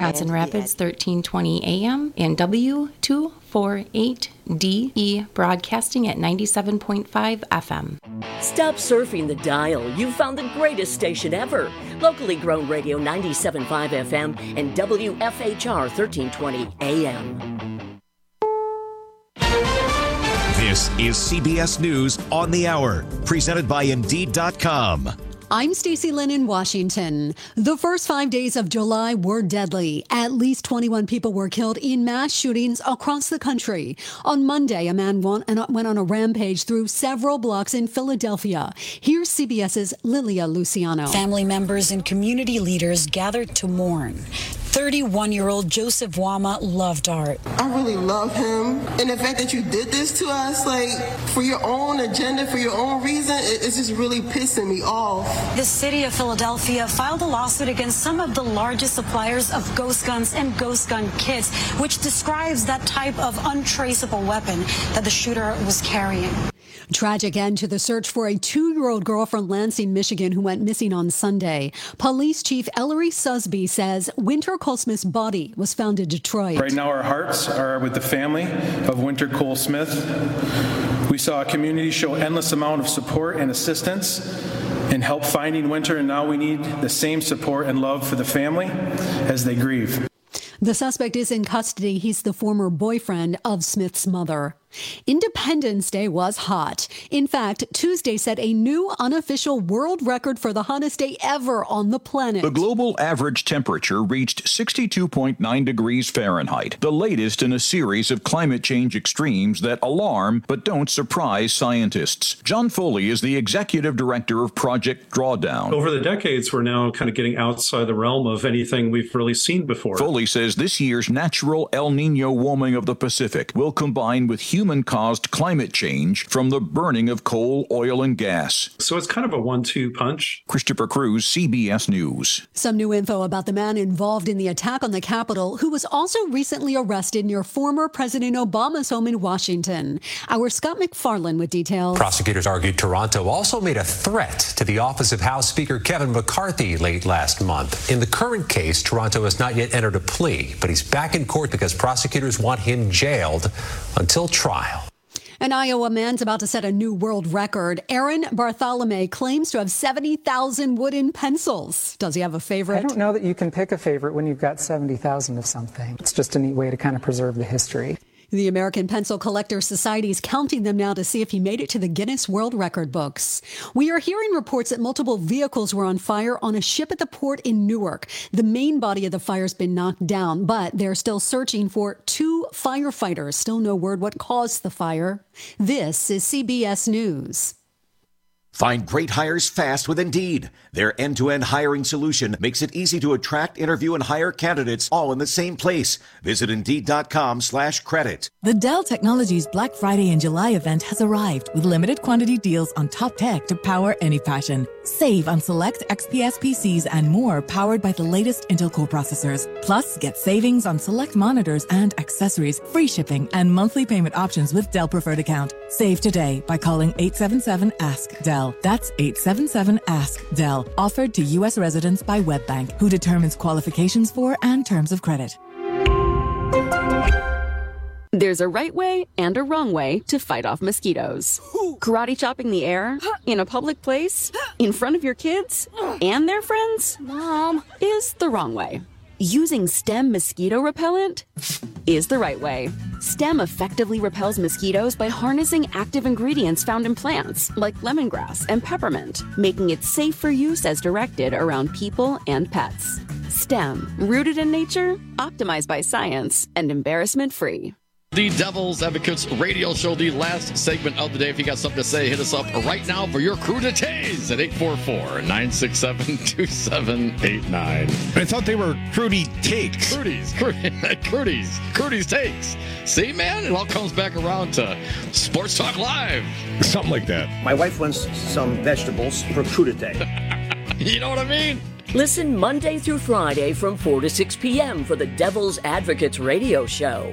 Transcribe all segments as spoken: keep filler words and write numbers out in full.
Hudson Rapids, thirteen twenty A M, and W two forty-eight D E broadcasting at ninety-seven point five F M. Stop surfing the dial. You've found the greatest station ever. Locally grown radio ninety-seven point five F M and W F H R thirteen twenty A M. This is C B S News on the Hour, presented by Indeed dot com. I'm Stacey Lynn in Washington. The first five days of July were deadly. At least twenty-one people were killed in mass shootings across the country. On Monday, a man went on a rampage through several blocks in Philadelphia. Here's CBS's Lilia Luciano. Family members and community leaders gathered to mourn. thirty-one-year-old Joseph Wama loved art. I really love him. And the fact that you did this to us, like, for your own agenda, for your own reason, it's just really pissing me off. The city of Philadelphia filed a lawsuit against some of the largest suppliers of ghost guns and ghost gun kits, which describes that type of untraceable weapon that the shooter was carrying. Tragic end to the search for a two-year-old girl from Lansing, Michigan, who went missing on Sunday. Police Chief Ellery Susby says Winter Cole-Smith's body was found in Detroit. Right now, our hearts are with the family of Winter Cole-Smith. We saw a community show endless amount of support and assistance in help finding Winter, and now we need the same support and love for the family as they grieve. The suspect is in custody. He's the former boyfriend of Smith's mother. Independence Day was hot. In fact, Tuesday set a new unofficial world record for the hottest day ever on the planet. The global average temperature reached sixty-two point nine degrees Fahrenheit, the latest in a series of climate change extremes that alarm but don't surprise scientists. John Foley is the executive director of Project Drawdown. Over the decades, we're now kind of getting outside the realm of anything we've really seen before. Foley says this year's natural El Nino warming of the Pacific will combine with human human-caused climate change from the burning of coal, oil, and gas. So it's kind of a one two punch. Christopher Cruz, C B S News. Some new info about the man involved in the attack on the Capitol, who was also recently arrested near former President Obama's home in Washington. Our Scott McFarland with details. Prosecutors argued Toronto also made a threat to the office of House Speaker Kevin McCarthy late last month. In the current case, Toronto has not yet entered a plea, but he's back in court because prosecutors want him jailed until trial. An Iowa man's about to set a new world record. Aaron Bartholomew claims to have seventy thousand wooden pencils. Does he have a favorite? I don't know that you can pick a favorite when you've got seventy thousand of something. It's just a neat way to kind of preserve the history. The American Pencil Collectors Society is counting them now to see if he made it to the Guinness World Record books. We are hearing reports that multiple vehicles were on fire on a ship at the port in Newark. The main body of the fire has been knocked down, but they're still searching for two firefighters. Still no word what caused the fire. This is C B S News. Find great hires fast with Indeed. Their end-to-end hiring solution makes it easy to attract, interview, and hire candidates all in the same place. Visit Indeed.com slash credit. The Dell Technologies Black Friday and July event has arrived with limited quantity deals on top tech to power any passion. Save on select X P S P Cs and more powered by the latest Intel Core processors. Plus, get savings on select monitors and accessories, free shipping, and monthly payment options with Dell Preferred Account. Save today by calling eight seven seven ask Dell. That's eight seven seven ask Dell. Offered to U S residents by WebBank, who determines qualifications for and terms of credit. There's a right way and a wrong way to fight off mosquitoes. Karate chopping the air, in a public place, in front of your kids, and their friends, Mom, is the wrong way. Using STEM mosquito repellent is the right way. STEM effectively repels mosquitoes by harnessing active ingredients found in plants, like lemongrass and peppermint, making it safe for use as directed around people and pets. STEM, rooted in nature, optimized by science, and embarrassment-free. The Devil's Advocates radio show, the last segment of the day. If you got something to say, hit us up right now for your crudités at eight four four, nine six seven, two seven eight nine. I thought they were Crudy Takes. Crudies, Crudies, Crudies Takes. See, man, it all comes back around to Sports Talk Live. Something like that. My wife wants some vegetables for crudité. You know what I mean? Listen Monday through Friday from four to six p.m. for the Devil's Advocates radio show.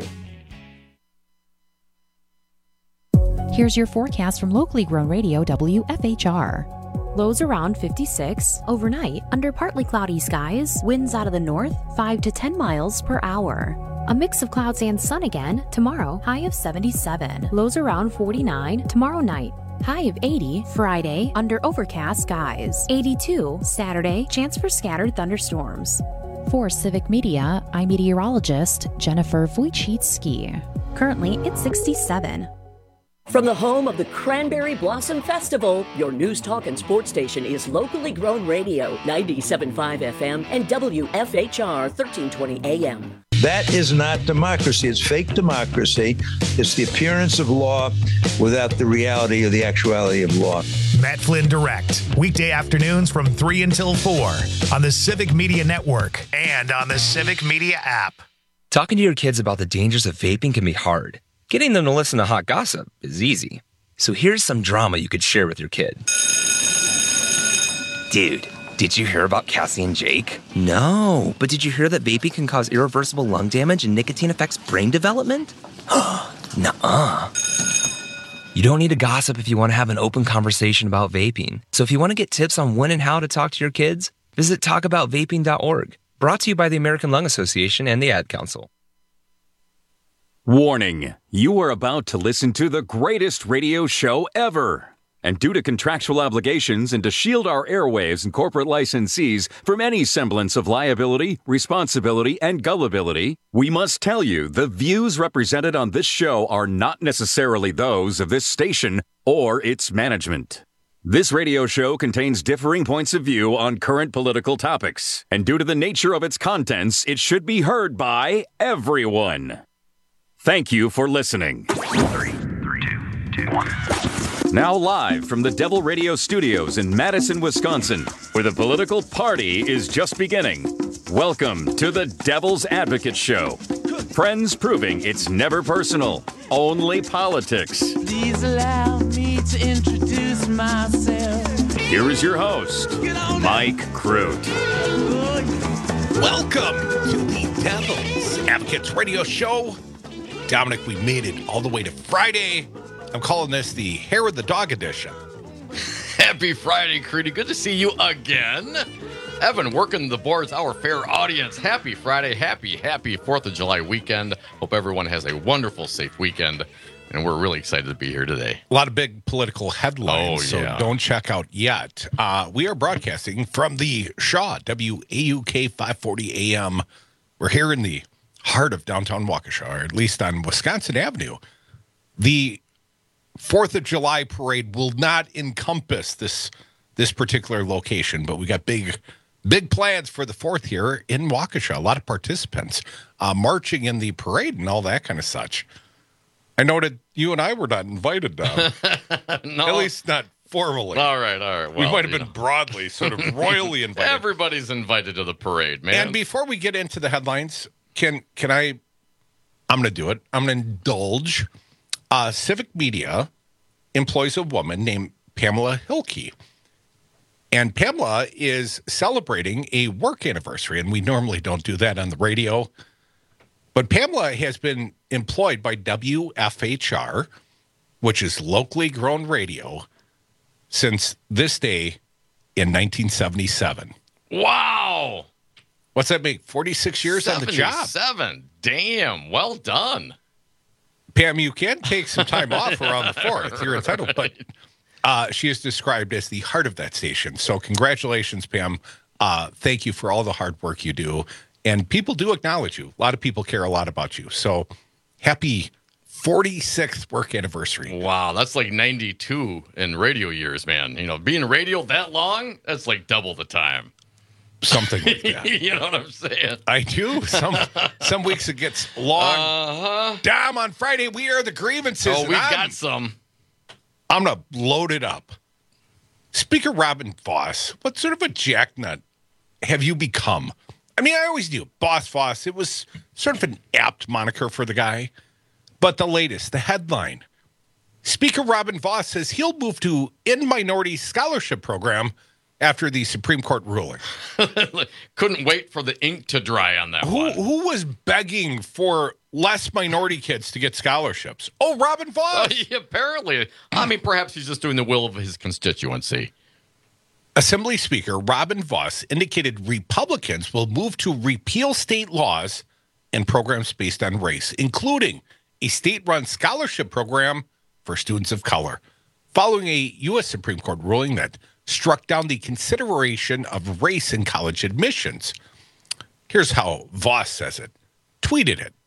Here's your forecast from locally grown radio W F H R. Lows around fifty-six. Overnight, under partly cloudy skies, winds out of the north, five to ten miles per hour. A mix of clouds and sun again. Tomorrow, high of seventy-seven. Lows around forty-nine. Tomorrow night, high of eighty. Friday, under overcast skies. eighty-two. Saturday, chance for scattered thunderstorms. For Civic Media, I'm meteorologist Jennifer Wojcicki. Currently, it's sixty-seven. From the home of the Cranberry Blossom Festival, your news, talk, and sports station is locally grown radio, ninety-seven point five F M and W F H R thirteen twenty A M. That is not democracy. It's fake democracy. It's the appearance of law without the reality or the actuality of law. Matt Flynn Direct, weekday afternoons from three until four on the Civic Media Network and on the Civic Media app. Talking to your kids about the dangers of vaping can be hard. Getting them to listen to hot gossip is easy. So here's some drama you could share with your kid. Dude, did you hear about Cassie and Jake? No, but did you hear that vaping can cause irreversible lung damage and nicotine affects brain development? Nuh-uh. You don't need to gossip if you want to have an open conversation about vaping. So if you want to get tips on when and how to talk to your kids, visit talk about vaping dot org. Brought to you by the American Lung Association and the Ad Council. Warning, you are about to listen to the greatest radio show ever. And due to contractual obligations and to shield our airwaves and corporate licensees from any semblance of liability, responsibility, and gullibility, we must tell you the views represented on this show are not necessarily those of this station or its management. This radio show contains differing points of view on current political topics, and due to the nature of its contents, it should be heard by everyone. Thank you for listening. Three, three, two, two, one. Now live from the Devil Radio Studios in Madison, Wisconsin, where the political party is just beginning. Welcome to the Devil's Advocate Show. Friends proving it's never personal, only politics. Please allow me to introduce myself. Here is your host, Mike Crute. Welcome to the Devil's Advocates Radio Show. Dominic, we made it all the way to Friday. I'm calling this the Hair of the Dog edition. Happy Friday, Creedy. Good to see you again. Evan, working the boards, our fair audience. Happy Friday. Happy, happy fourth of July weekend. Hope everyone has a wonderful, safe weekend. And we're really excited to be here today. A lot of big political headlines, oh, yeah. so don't check out yet. Uh, we are broadcasting from the Shaw, W A U K five forty A M. We're here in the heart of downtown Waukesha, or at least on Wisconsin Avenue. The fourth of July parade will not encompass this this particular location, but we got big big plans for the fourth here in Waukesha. A lot of participants uh, marching in the parade and all that kind of such. I noted you and I were not invited down. No. At least not formally. All right, all right. Well, we might have been know. broadly, sort of royally invited. Everybody's invited to the parade, man. And before we get into the headlines, can can I, I'm going to do it. I'm going to indulge. Uh, Civic Media employs a woman named Pamela Hilke. And Pamela is celebrating a work anniversary, and we normally don't do that on the radio. But Pamela has been employed by W F H R, which is locally grown radio, since this day in nineteen seventy-seven. Wow. What's that make? forty-six years on the job. seventy-seven. Damn. Well done. Pam, you can take some time off around the fourth. You're entitled. But uh, she is described as the heart of that station. So congratulations, Pam. Uh, thank you for all the hard work you do. And people do acknowledge you. A lot of people care a lot about you. So happy forty-sixth work anniversary. Wow, that's like ninety-two in radio years, man. You know, being radio that long, that's like double the time. Something like that. You know what I'm saying? I do. Some some weeks it gets long. Uh-huh. Dom, on Friday, we air the grievances. Oh, we've I'm, got some. I'm going to load it up. Speaker Robin Voss, what sort of a jacknut have you become? I mean, I always knew Boss Voss. It was sort of an apt moniker for the guy. But the latest, the headline. Speaker Robin Voss says he'll move to in-minority scholarship program after the Supreme Court ruling. Couldn't wait for the ink to dry on that who, one. Who was begging for less minority kids to get scholarships? Oh, Robin Voss. Uh, yeah, apparently. I mean, perhaps he's just doing the will of his constituency. Assembly Speaker Robin Vos indicated Republicans will move to repeal state laws and programs based on race, including a state-run scholarship program for students of color, following a U S Supreme Court ruling that struck down the consideration of race in college admissions. Here's how Vos says it, tweeted it.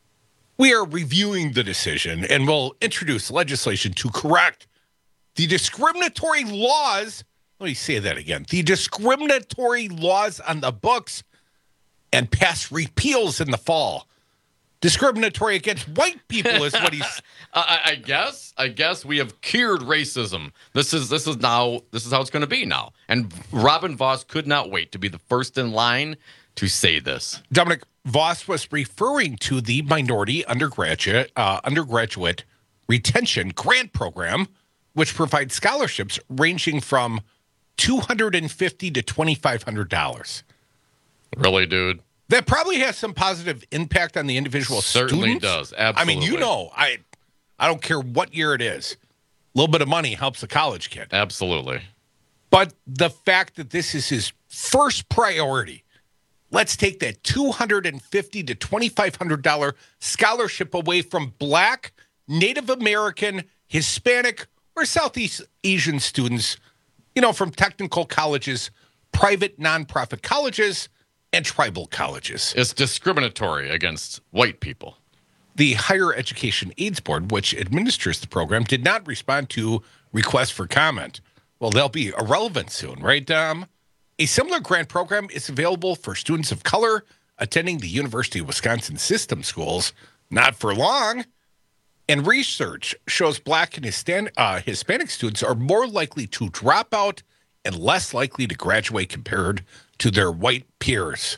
We are reviewing the decision and will introduce legislation to correct the discriminatory laws. Let me say that again. The discriminatory laws on the books and pass repeals in the fall. Discriminatory against white people is what he's. I, I guess. I guess we have cured racism. This is this is now. This is how it's going to be now. And Robin Vos could not wait to be the first in line to say this. Dominic, Vos was referring to the minority undergraduate uh, undergraduate retention grant program, which provides scholarships ranging from two hundred fifty dollars to twenty-five hundred dollars. Really, dude? That probably has some positive impact on the individual Certainly students. does. Absolutely. I mean, you know, I I don't care what year it is. A little bit of money helps a college kid. Absolutely. But the fact that this is his first priority, let's take that two hundred fifty dollars to twenty-five hundred dollars scholarship away from Black, Native American, Hispanic, or Southeast Asian students, you know, from technical colleges, private nonprofit colleges, and tribal colleges. It's discriminatory against white people. The Higher Education Aids Board, which administers the program, did not respond to requests for comment. Well, they'll be irrelevant soon, right, Dom? A similar grant program is available for students of color attending the University of Wisconsin system schools. Not for long. And research shows Black and Hispan- uh, Hispanic students are more likely to drop out and less likely to graduate compared to their white peers.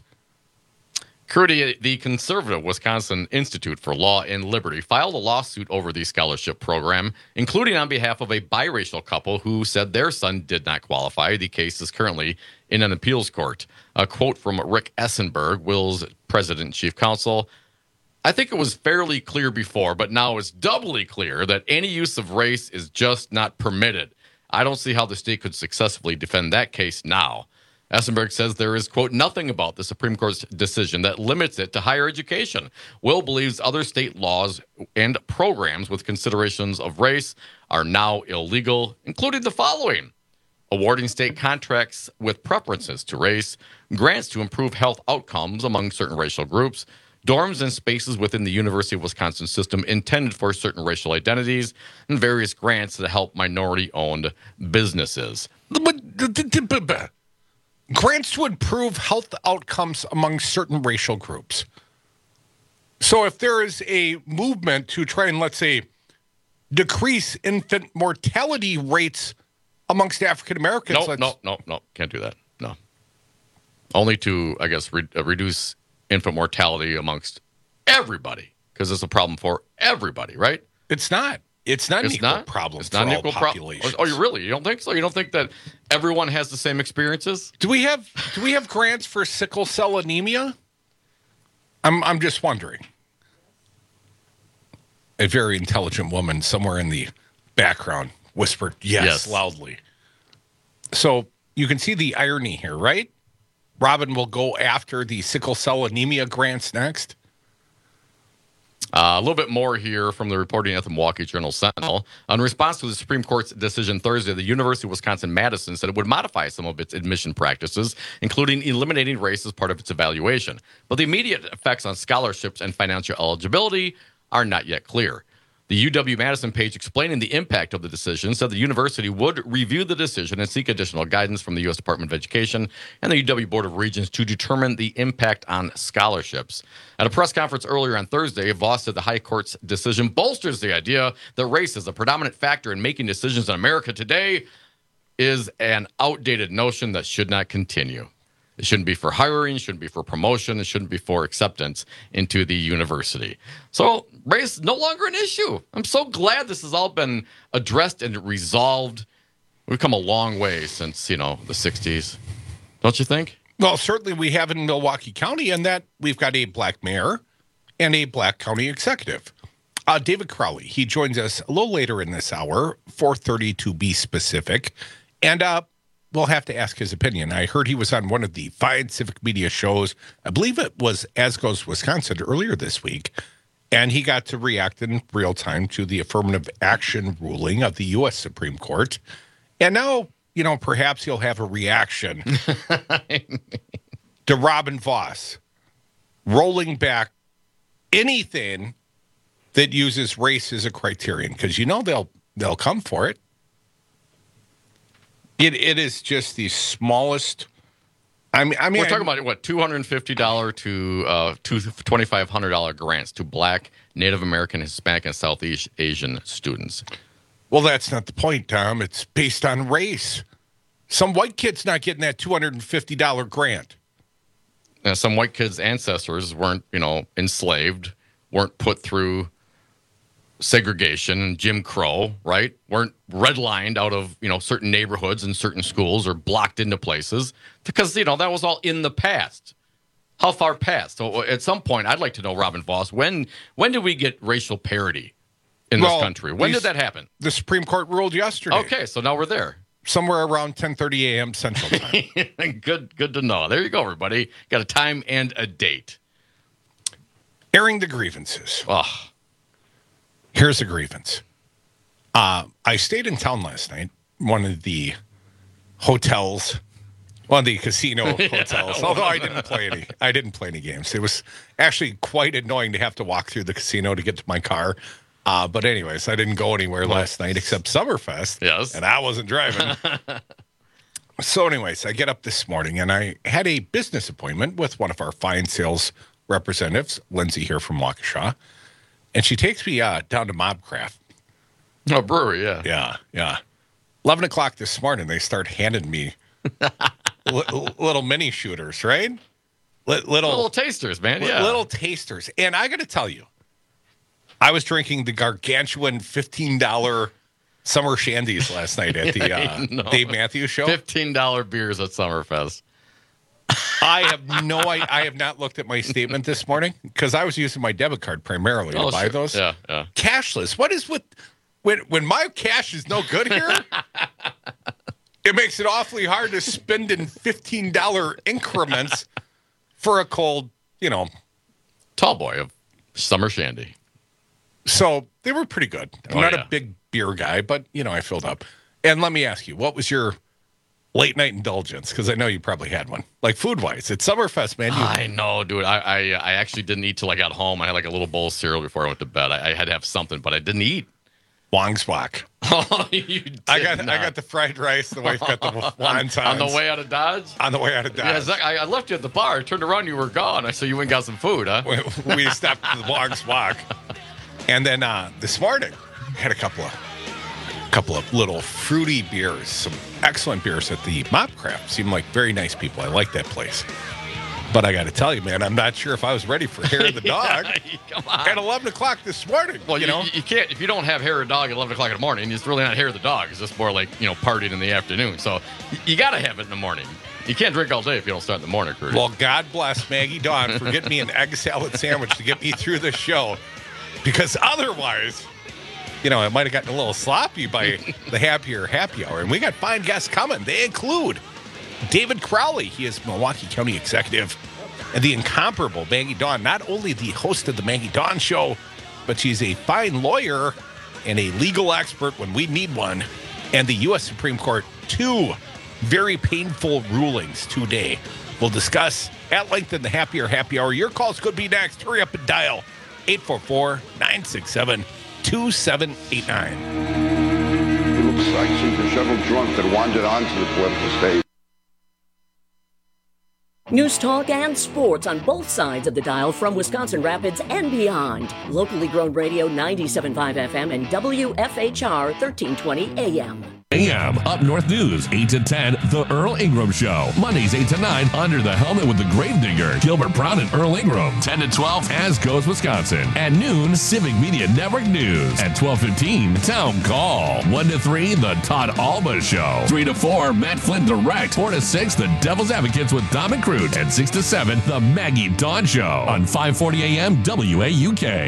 Crudy, the conservative Wisconsin Institute for Law and Liberty filed a lawsuit over the scholarship program, including on behalf of a biracial couple who said their son did not qualify. The case is currently in an appeals court. A quote from Rick Essenberg, Will's president and chief counsel. I think it was fairly clear before, but now it's doubly clear that any use of race is just not permitted. I don't see how the state could successfully defend that case now. Essenberg says there is, quote, nothing about the Supreme Court's decision that limits it to higher education. Will believes other state laws and programs with considerations of race are now illegal, including the following: awarding state contracts with preferences to race, grants to improve health outcomes among certain racial groups, dorms and spaces within the University of Wisconsin system intended for certain racial identities, and various grants that help minority-owned businesses. Grants to improve health outcomes among certain racial groups. So if there is a movement to try and, let's say, decrease infant mortality rates amongst African Americans. No, no, no, no, can't do that. No. Only to, I guess, re- reduce infant mortality amongst everybody, because it's a problem for everybody, right? It's not. It's not an it's equal not? problem it's for not an all equal populations. Pro- oh, you really? You don't think so? You don't think that everyone has the same experiences? Do we have do we have grants for sickle cell anemia? I'm I'm just wondering. A very intelligent woman somewhere in the background whispered yes, Yes. loudly. So you can see the irony here, right? Robin will go after the sickle cell anemia grants next. Uh, a little bit more here from the reporting at the Milwaukee Journal Sentinel. In response to the Supreme Court's decision Thursday, the University of Wisconsin-Madison said it would modify some of its admission practices, including eliminating race as part of its evaluation. But the immediate effects on scholarships and financial eligibility are not yet clear. The U W-Madison page explaining the impact of the decision said the university would review the decision and seek additional guidance from the U S Department of Education and the U W Board of Regents to determine the impact on scholarships. At a press conference earlier on Thursday, Vos said the High Court's decision bolsters the idea that race is a predominant factor in making decisions in America today is an outdated notion that should not continue. It shouldn't be for hiring, it shouldn't be for promotion, it shouldn't be for acceptance into the university. So race is no longer an issue. I'm so glad this has all been addressed and resolved. We've come a long way since, you know, the sixties. Don't you think? Well, certainly we have in Milwaukee County, and that we've got a black mayor and a black county executive. Uh, David Crowley, he joins us a little later in this hour, four thirty to be specific. And uh, we'll have to ask his opinion. I heard he was on one of the fine civic media shows. I believe it was As Goes Wisconsin earlier this week. And he got to react in real time to the affirmative action ruling of the U S Supreme Court. And now, you know, perhaps he'll have a reaction to Robin Vos rolling back anything that uses race as a criterion, because you know they'll they'll come for it. It it is just the smallest. I mean, I mean, we're talking about what two hundred and fifty dollar to uh, two twenty five hundred dollar grants to Black, Native American, Hispanic, and Southeast Asian students. Well, that's not the point, Tom. It's based on race. Some white kid's not getting that two hundred and fifty dollar grant. Now, some white kids' ancestors weren't, you know, enslaved, weren't put through segregation and Jim Crow, right? Weren't redlined out of, you know, certain neighborhoods and certain schools or blocked into places because, you know, that was all in the past. How far past? So at some point, I'd like to know, Robin Vos, when when did we get racial parity in well, this country? When these, did that happen? The Supreme Court ruled yesterday. Okay, so now we're there. Somewhere around ten thirty a.m. Central Time. good, good to know. There you go, everybody. Got a time and a date. Airing the grievances. Oh. Here's a grievance. Uh, I stayed in town last night. One of the hotels, one of the casino hotels. Although I didn't play any, I didn't play any games. It was actually quite annoying to have to walk through the casino to get to my car. Uh, but anyways, I didn't go anywhere last night except Summerfest. Yes. And I wasn't driving. So anyways, I get up this morning and I had a business appointment with one of our fine sales representatives, Lindsay here from Waukesha. And she takes me uh, down to Mobcraft. Oh, brewery, yeah. Yeah, yeah. eleven o'clock this morning, they start handing me li- little mini shooters, right? Li- little, little tasters, man, yeah. Li- little tasters. And I got to tell you, I was drinking the gargantuan fifteen dollar summer shandies last night at the uh, Dave Matthews Show. fifteen dollar beers at Summerfest. I have no I, I have not looked at my statement this morning because I was using my debit card primarily oh, to buy sure. those. Yeah, yeah. Cashless. What is with when when my cash is no good here? It makes it awfully hard to spend in fifteen dollar increments for a cold, you know, tall boy of summer shandy. So they were pretty good. I'm oh, not yeah. a big beer guy, but you know, I filled up. And let me ask you, what was your late night indulgence? Because I know you probably had one. Like food wise, it's Summerfest, man. You... I know, dude. I, I I actually didn't eat till I got home. I had like a little bowl of cereal before I went to bed. I, I had to have something, but I didn't eat. Wong's Wok. Oh, you did I got not. I got the fried rice. The wife got the wontons. On the way out of Dodge? On the way out of Dodge. Yeah, Zach, I, I left you at the bar. I turned around, you were gone. I saw you went and got some food, huh? We, we stopped at the Wong's Wok. And then uh, this morning, had a couple of couple of little fruity beers, some excellent beers at the Mobcraft. Seemed like very nice people. I like that place. But I got to tell you, man, I'm not sure if I was ready for Hair of the Dog Come on. at eleven o'clock this morning. Well, you, you know, you can't, if you don't have Hair of the Dog at eleven o'clock in the morning, it's really not Hair of the Dog. It's just more like, you know, partying in the afternoon. So you, you got to have it in the morning. You can't drink all day if you don't start in the morning, Curtis. Well, God bless Maggie Dawn for getting me an egg salad sandwich to get me through the show. Because otherwise, you know, it might have gotten a little sloppy by the happier happy hour. And we got fine guests coming. They include David Crowley. He is Milwaukee County Executive. And the incomparable Maggie Dawn, not only the host of the Maggie Dawn Show, but she's a fine lawyer and a legal expert when we need one. And the U S Supreme Court, two very painful rulings today. We'll discuss at length in the Happier Happy Hour. Your calls could be next. Hurry up and dial eight four four, nine six seven, two seven eight nine. It looks like some disheveled drunk that wandered onto the political stage. News talk and sports on both sides of the dial from Wisconsin Rapids and beyond. Locally grown radio ninety-seven point five F M and W F H R thirteen twenty A M. A M Up North News, eight to ten, The Earl Ingram Show. Mondays, eight to nine, Under the Helmet with the Gravedigger, Gilbert Brown and Earl Ingram. ten to twelve, As Goes Wisconsin. At noon, Civic Media Network News. At twelve fifteen, Town Call. one to three, The Todd Alba Show. three to four, Matt Flynn Direct. four to six, The Devil's Advocates with Dom and Crute. And six to seven, The Maggie Dawn Show. On five forty A M W A U K.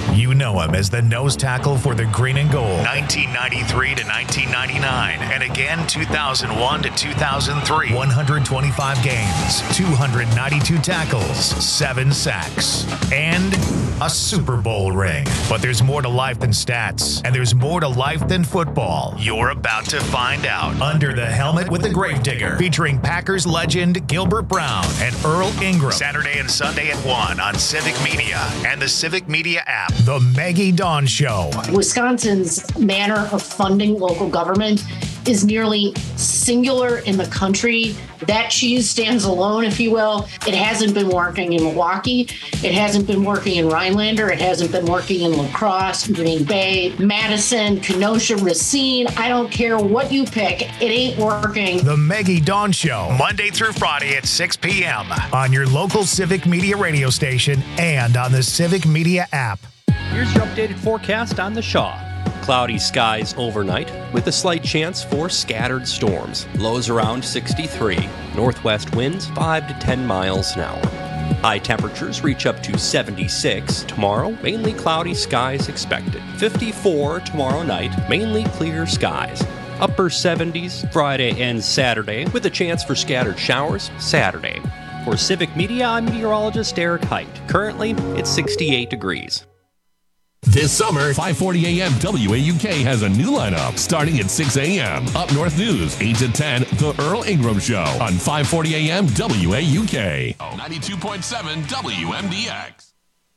You know him as the nose tackle for the Green and Gold, nineteen ninety-three to nineteen ninety-nine, and again two thousand one to two thousand three. one hundred twenty-five games, two hundred ninety-two tackles, seven sacks, and a Super Bowl ring. But there's more to life than stats, and there's more to life than football. You're about to find out. Under the Helmet with the Gravedigger, featuring Packers legend Gilbert Brown and Earl Ingram. Saturday and Sunday at one on Civic Media and the Civic Media app. The Maggie Dawn Show. Wisconsin's manner of funding local government is nearly singular in the country. That cheese stands alone, if you will. It hasn't been working in Milwaukee. It hasn't been working in Rhinelander. It hasn't been working in La Crosse, Green Bay, Madison, Kenosha, Racine. I don't care what you pick. It ain't working. The Maggie Dawn Show, Monday through Friday at six p.m. on your local Civic Media radio station and on the Civic Media app. Here's your updated forecast on the Shaw. Cloudy skies overnight with a slight chance for scattered storms. Lows around sixty-three. Northwest winds five to ten miles an hour. High temperatures reach up to seventy-six tomorrow. Mainly cloudy skies expected. fifty-four tomorrow night. Mainly clear skies. Upper seventies Friday and Saturday with a chance for scattered showers Saturday. For Civic Media, I'm meteorologist Eric Height. Currently, it's sixty-eight degrees. This summer, five forty a.m. W A U K has a new lineup starting at six a.m. Up North News, eight to ten, The Earl Ingram Show on five forty a.m. W A U K. ninety-two point seven W M D X.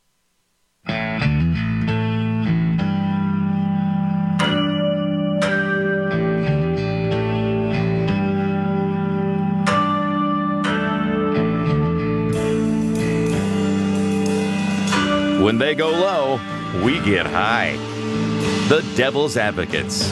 When they go low, we get high. The Devil's Advocates.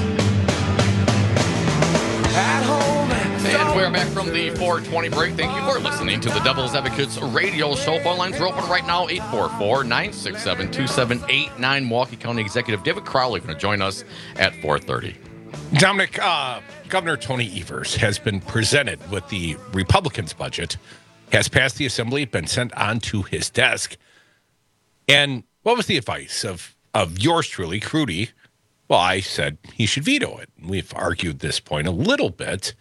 At home. And we're back from the four twenty break. Thank you for listening to the Devil's Advocates radio show. Phone lines are open right now, eight four four, nine six seven, two seven eight nine. Milwaukee County Executive David Crowley going to join us at four thirty. Dominic, uh, Governor Tony Evers has been presented with the Republicans' budget, has passed the Assembly, been sent onto his desk. And what was the advice of, of yours truly, Crudy? Well, I said he should veto it. We've argued this point a little bit.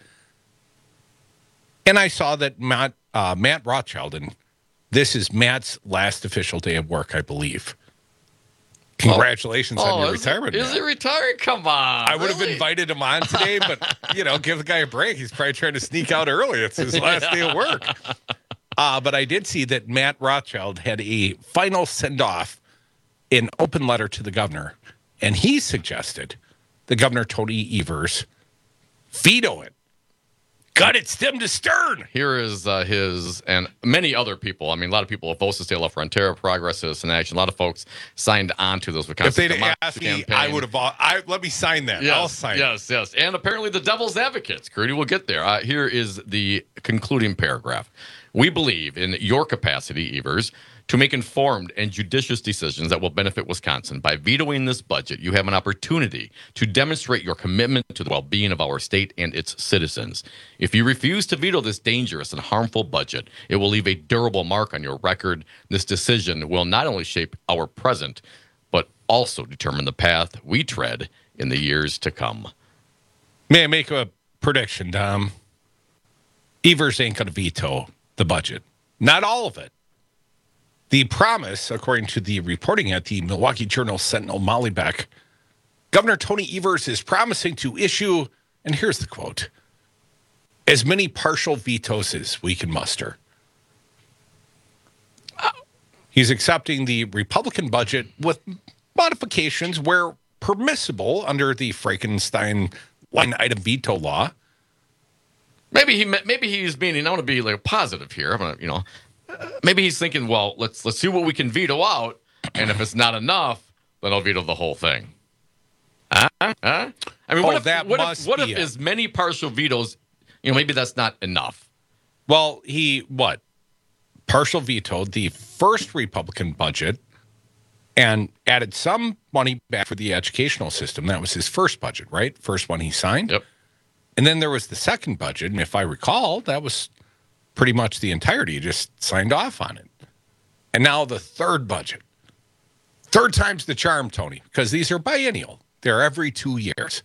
And I saw that Matt, uh, Matt Rothschild, and this is Matt's last official day of work, I believe. Congratulations oh. on your oh, retirement. Is, is he retired? Come on. I would really? have invited him on today, but, you know, give the guy a break. He's probably trying to sneak out early. It's his last yeah. day of work. Uh, but I did see that Matt Rothschild had a final send-off in open letter to the governor, and he suggested the Governor Tony Evers veto it. Gut it stem to stern. Here is uh, his and many other people. I mean, a lot of people of Vosa State Left Frontera, Progress, Citizen Action. A lot of folks signed on to those. If they'd asked me, I would have. I, let me sign that. Yes, I'll sign yes, it. Yes, yes. And apparently the Devil's Advocates. Crudy will get there. Uh, here is the concluding paragraph. We believe in your capacity, Evers, to make informed and judicious decisions that will benefit Wisconsin. By vetoing this budget, you have an opportunity to demonstrate your commitment to the well-being of our state and its citizens. If you refuse to veto this dangerous and harmful budget, it will leave a durable mark on your record. This decision will not only shape our present, but also determine the path we tread in the years to come. May I make a prediction, Dom? Evers ain't going to veto the budget. Not all of it. The promise, according to the reporting at the Milwaukee Journal Sentinel, Molly Beck, Governor Tony Evers is promising to issue, and here's the quote, as many partial vetoes as we can muster. Uh, he's accepting the Republican budget with modifications where permissible under the Frankenstein line item veto law. Maybe he maybe he's being, I want to be like positive here. I'm gonna, you know, maybe he's thinking, well, let's let's see what we can veto out, and if it's not enough, then I'll veto the whole thing. Huh? Huh? I mean, what oh, if that what must if, what if a... as many partial vetoes, you know, maybe that's not enough. Well, he what? Partial vetoed the first Republican budget and added some money back for the educational system. That was his first budget, right? First one he signed. Yep. And then there was the second budget, and if I recall, that was pretty much the entirety. He just signed off on it. And now the third budget. Third time's the charm, Tony, because these are biennial. They're every two years.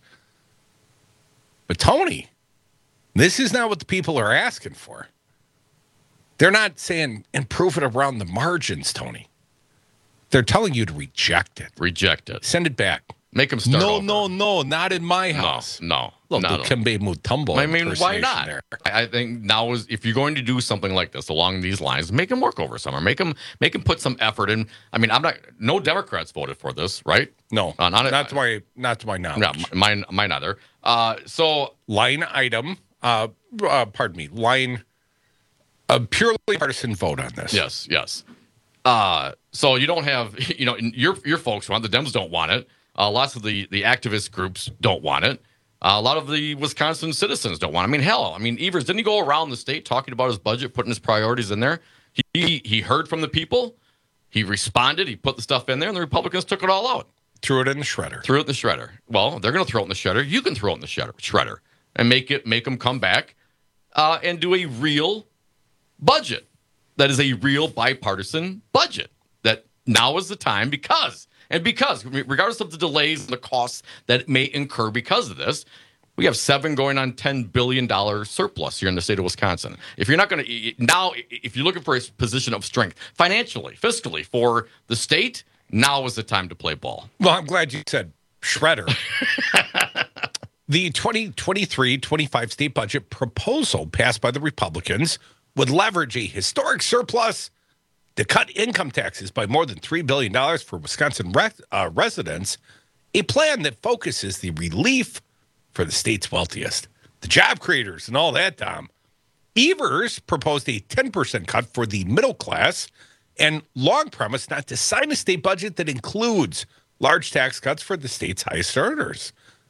But, Tony, this is not what the people are asking for. They're not saying improve it around the margins, Tony. They're telling you to reject it. Reject it. Send it back. Make them start No, over. no, no, not in my house. No, Look, no. the Kembe Mutombo I mean, why not? there. I I think now is if you're going to do something like this along these lines, make them work over summer. Make them make them put some effort in. I mean, I'm not. No Democrats voted for this, right? No, uh, not, not to my not to my knowledge. No, mine, mine either. Uh, so line item. Uh, uh, pardon me. Line. A purely partisan vote on this. Yes, yes. Uh, so you don't have, you know, your your folks want the Dems don't want it. Uh, lots of the the activist groups don't want it. Uh, a lot of the Wisconsin citizens don't want it. I mean, hell, I mean, Evers, didn't he go around the state talking about his budget, putting his priorities in there? He he, he heard from the people. He responded. He put the stuff in there, and the Republicans took it all out. Threw it in the shredder. Threw it in the shredder. Well, they're going to throw it in the shredder. You can throw it in the shredder, shredder and make it make them come back uh, and do a real budget. That is a real bipartisan budget. That now is the time because, and because, regardless of the delays and the costs that may incur because of this, we have seven going on ten billion dollars surplus here in the state of Wisconsin. If you're not going to, now, if you're looking for a position of strength financially, fiscally for the state, now is the time to play ball. Well, I'm glad you said shredder. The twenty twenty-three twenty-five state budget proposal passed by the Republicans would leverage a historic surplus to cut income taxes by more than three billion dollars for Wisconsin re- uh, residents, a plan that focuses the relief for the state's wealthiest, the job creators and all that, Tom. Evers proposed a ten percent cut for the middle class and long promised not to sign a state budget that includes large tax cuts for the state's highest earners.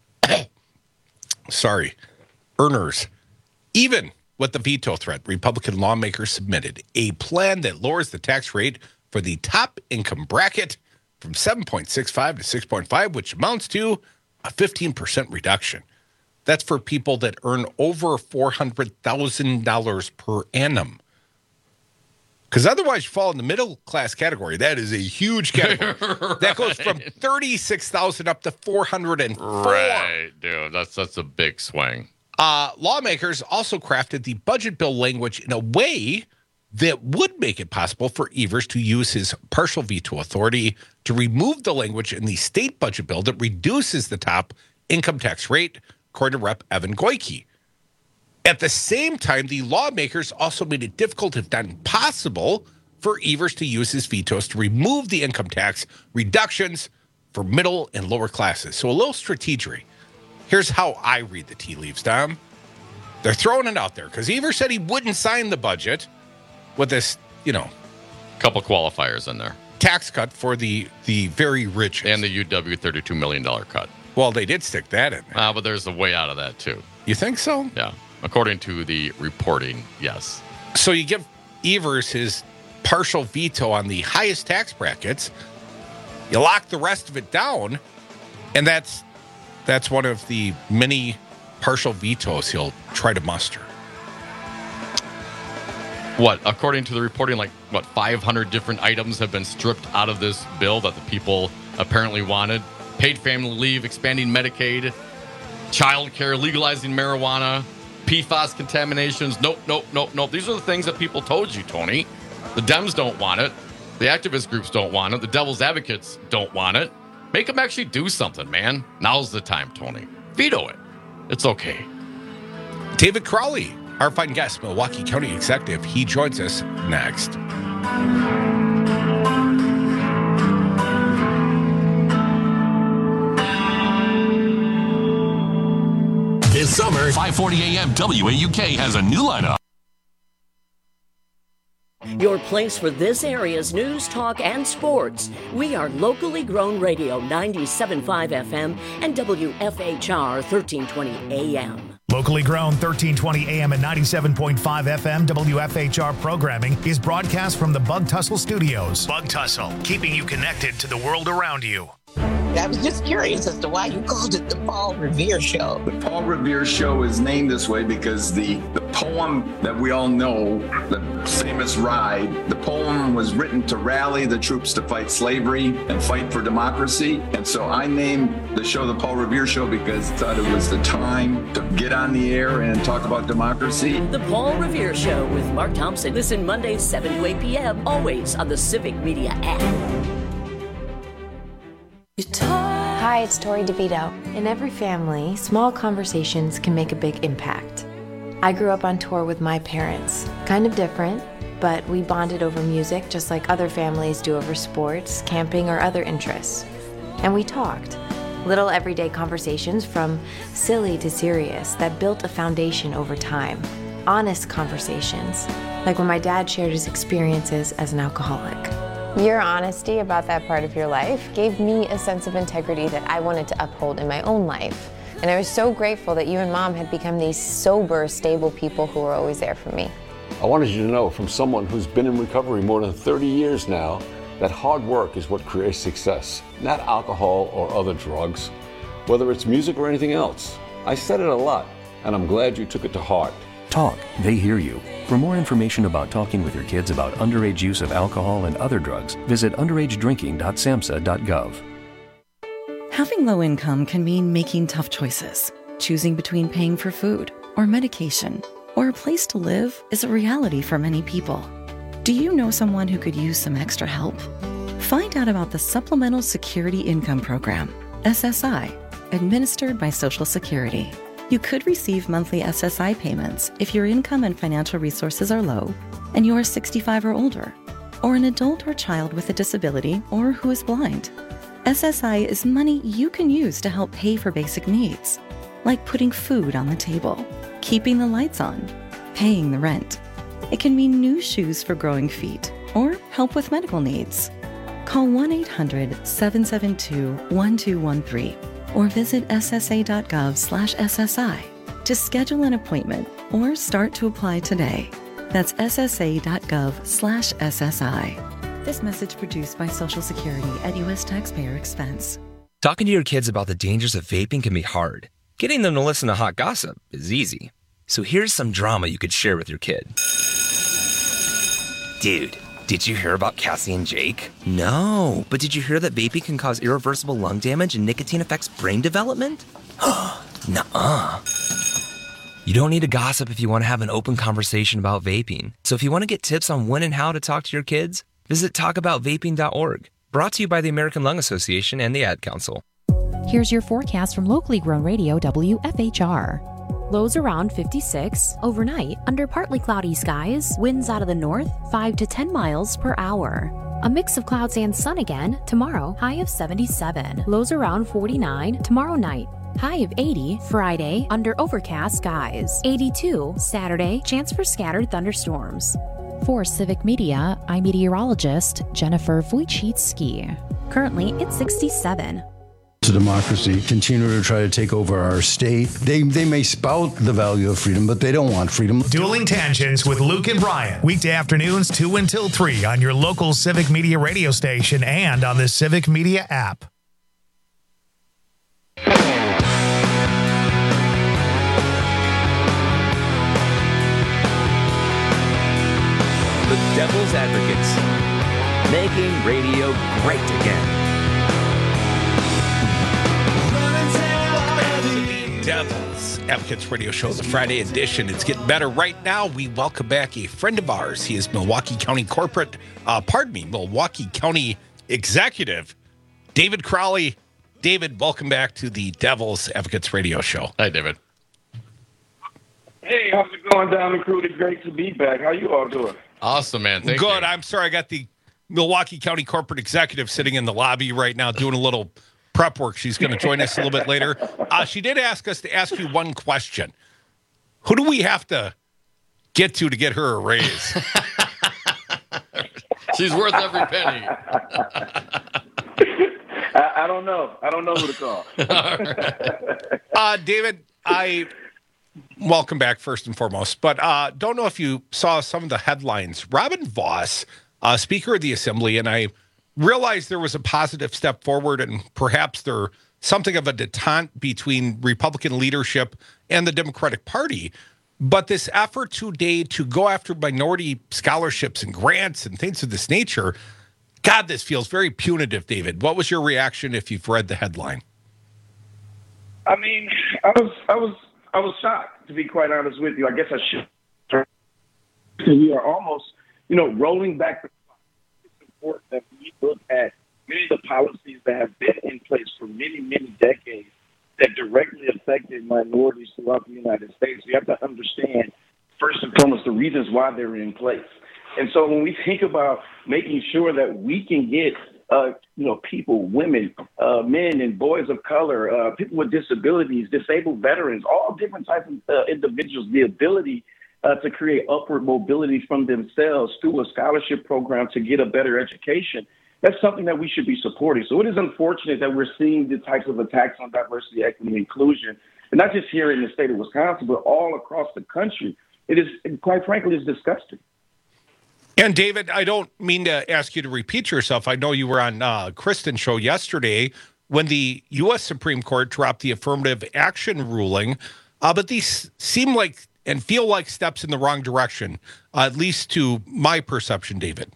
Sorry, earners. Even with the veto threat, Republican lawmakers submitted a plan that lowers the tax rate for the top income bracket from seven point six five to six point five, which amounts to a fifteen percent reduction. That's for people that earn over four hundred thousand dollars per annum. Because otherwise you fall in the middle class category. That is a huge category. Right. That goes from thirty-six thousand dollars up to four hundred four thousand dollars. Right, dude. That's, that's a big swing. Uh, lawmakers also crafted the budget bill language in a way that would make it possible for Evers to use his partial veto authority to remove the language in the state budget bill that reduces the top income tax rate, according to Representative Evan Goyke. At the same time, the lawmakers also made it difficult, if not impossible, for Evers to use his vetoes to remove the income tax reductions for middle and lower classes. So a little strategery. Here's how I read the tea leaves, Tom. They're throwing it out there because Evers said he wouldn't sign the budget with this, you know, couple qualifiers in there. Tax cut for the the very rich. And the U W thirty-two million dollars cut. Well, they did stick that in there. Uh, but there's a way out of that, too. You think so? Yeah. According to the reporting, yes. So you give Evers his partial veto on the highest tax brackets, you lock the rest of it down, and that's that's one of the many partial vetoes he'll try to muster. What, according to the reporting, like, what, five hundred different items have been stripped out of this bill that the people apparently wanted? Paid family leave, expanding Medicaid, child care, legalizing marijuana, P FAS contaminations. Nope, nope, nope, nope. These are the things that people told you, Tony. The Dems don't want it. The activist groups don't want it. The devil's advocates don't want it. Make them actually do something, man. Now's the time, Tony. Veto it. It's okay. David Crowley, our fine guest, Milwaukee County Executive, he joins us next. This summer, five forty a.m. W A U K has a new lineup. Your place for this area's news, talk, and sports. We are locally grown radio ninety-seven point five F M and W F H R thirteen twenty A M. Locally grown thirteen twenty A M and ninety-seven point five F M W F H R programming is broadcast from the Bug Tussle Studios. Bug Tussle, keeping you connected to the world around you. I was just curious as to why you called it the Paul Revere Show. The Paul Revere Show is named this way because the, the poem that we all know, the famous Ride, the poem was written to rally the troops to fight slavery and fight for democracy. And so I named the show the Paul Revere Show because I thought it was the time to get on the air and talk about democracy. The Paul Revere Show with Mark Thompson. Listen Mondays, seven to eight p.m., always on the Civic Media app. Hi, it's Tori DeVito. In every family, small conversations can make a big impact. I grew up on tour with my parents. Kind of different, but we bonded over music just like other families do over sports, camping, or other interests. And we talked. Little everyday conversations from silly to serious that built a foundation over time. Honest conversations, like when my dad shared his experiences as an alcoholic. Your honesty about that part of your life gave me a sense of integrity that I wanted to uphold in my own life. And I was so grateful that you and Mom had become these sober, stable people who were always there for me. I wanted you to know from someone who's been in recovery more than thirty years now that hard work is what creates success, not alcohol or other drugs, whether it's music or anything else. I said it a lot, and I'm glad you took it to heart. Talk, they hear you. For more information about talking with your kids about underage use of alcohol and other drugs, visit underage drinking dot samhsa dot gov. Having low income can mean making tough choices. Choosing between paying for food or medication or a place to live is a reality for many people. Do you know someone who could use some extra help? Find out about the Supplemental Security Income Program, S S I, administered by Social Security. You could receive monthly S S I payments if your income and financial resources are low and you are sixty-five or older, or an adult or child with a disability or who is blind. S S I is money you can use to help pay for basic needs, like putting food on the table, keeping the lights on, paying the rent. It can mean new shoes for growing feet or help with medical needs. Call one eight hundred, seven seven two, one two one three or visit S S A dot gov slash S S I to schedule an appointment or start to apply today. That's S S A dot gov slash S S I. This message produced by Social Security at U S taxpayer expense. Talking to your kids about the dangers of vaping can be hard. Getting them to listen to hot gossip is easy. So here's some drama you could share with your kid. Dude, did you hear about Cassie and Jake? No, but did you hear that vaping can cause irreversible lung damage and nicotine affects brain development? Nuh-uh. You don't need to gossip if you want to have an open conversation about vaping. So if you want to get tips on when and how to talk to your kids, visit talk about vaping dot org. Brought to you by the American Lung Association and the Ad Council. Here's your forecast from locally grown radio W F H R. Lows around fifty-six. Overnight, under partly cloudy skies, winds out of the north, five to ten miles per hour. A mix of clouds and sun again. Tomorrow, high of seventy-seven. Lows around forty-nine. Tomorrow night, high of eighty. Friday, under overcast skies. eighty-two. Saturday, chance for scattered thunderstorms. For Civic Media, I'm meteorologist Jennifer Wojcicki. Currently, it's sixty-seven. To democracy, continue to try to take over our state. They they may spout the value of freedom, but they don't want freedom. Dueling Tangents with Luke and Brian. Weekday afternoons two until three on your local Civic Media radio station and on the Civic Media app. The Devil's Advocates, making radio great again. Devil's Advocates Radio Show, the Friday edition. It's getting better right now. We welcome back a friend of ours. He is Milwaukee County Corporate, uh, pardon me, Milwaukee County Executive, David Crowley. David, welcome back to the Devil's Advocates Radio Show. Hi, David. Hey, how's it going down the crew? It's great to be back. How you all doing? Awesome, man. Thank Good. you. I'm sorry. I got the Milwaukee County Corporate Executive sitting in the lobby right now doing a little prep work. She's going to join us a little bit later. Uh, she did ask us to ask you one question. Who do we have to get to to get her a raise? She's worth every penny. I, I don't know. I don't know who to call. uh, David, I welcome back first and foremost, but uh, don't know if you saw some of the headlines. Robin Vos, uh, Speaker of the Assembly, and I realized there was a positive step forward and perhaps there something of a detente between Republican leadership and the Democratic Party. But this effort today to go after minority scholarships and grants and things of this nature, God, this feels very punitive, David. What was your reaction if you've read the headline? I mean, I was, I was, I was shocked, to be quite honest with you. I guess I should. We are almost, you know, rolling back the clock. It's important that we look at many of the policies that have been in place for many, many decades that directly affected minorities throughout the United States. We have to understand, first and foremost, the reasons why they're in place. And so when we think about making sure that we can get, uh, you know, people, women, uh, men and boys of color, uh, people with disabilities, disabled veterans, all different types of uh, individuals, the ability uh, to create upward mobility from themselves through a scholarship program to get a better education, that's something that we should be supporting. So it is unfortunate that we're seeing the types of attacks on diversity, equity, and inclusion, and not just here in the state of Wisconsin, but all across the country. It is, quite frankly, it's disgusting. And David, I don't mean to ask you to repeat yourself. I know you were on uh, Kristen's show yesterday when the U S Supreme Court dropped the affirmative action ruling, uh, but these seem like and feel like steps in the wrong direction, uh, at least to my perception, David.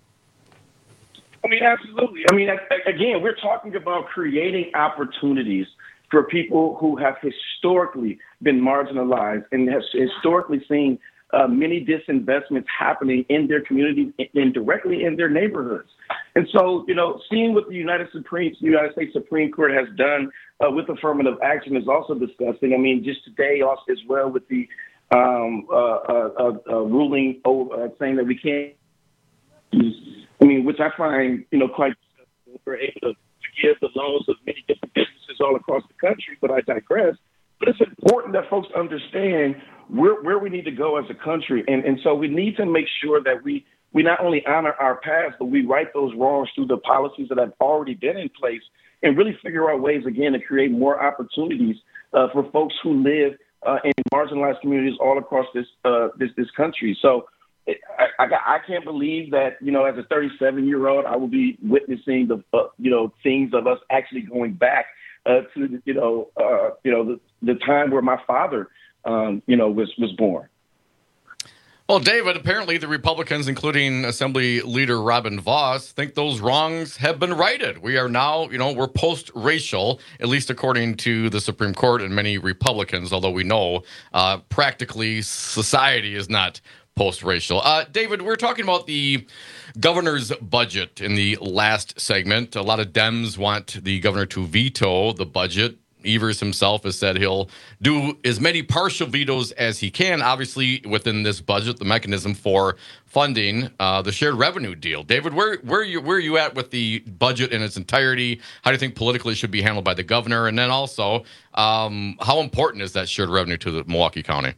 I mean, absolutely. I mean, again, we're talking about creating opportunities for people who have historically been marginalized and have historically seen uh, many disinvestments happening in their communities and directly in their neighborhoods. And so, you know, seeing what the United Supreme, United States Supreme Court has done uh, with affirmative action is also disgusting. I mean, just today also as well with the um, uh, uh, uh, ruling uh, saying that we can't use, I mean, which I find, you know, quite, we're able to forgive the loans of many different businesses all across the country, but I digress. But it's important that folks understand where, where we need to go as a country. And, and so we need to make sure that we, we not only honor our past, but we right those wrongs through the policies that have already been in place and really figure out ways, again, to create more opportunities uh, for folks who live uh, in marginalized communities all across this, uh, this, this country. So, I, I, I can't believe that, you know, as a thirty-seven-year-old, I will be witnessing the, uh, you know, things of us actually going back uh, to, you know, uh, you know, the, the time where my father, um, you know, was, was born. Well, David, apparently the Republicans, including Assembly Leader Robin Vos, think those wrongs have been righted. We are now, you know, we're post-racial, at least according to the Supreme Court and many Republicans, although we know uh, practically society is not post-racial. Uh, David, we're talking about the governor's budget in the last segment. A lot of Dems want the governor to veto the budget. Evers himself has said he'll do as many partial vetoes as he can, obviously within this budget, the mechanism for funding uh, the shared revenue deal. David, where where are you where are you at with the budget in its entirety? How do you think politically it should be handled by the governor? And then also, um, how important is that shared revenue to the Milwaukee County?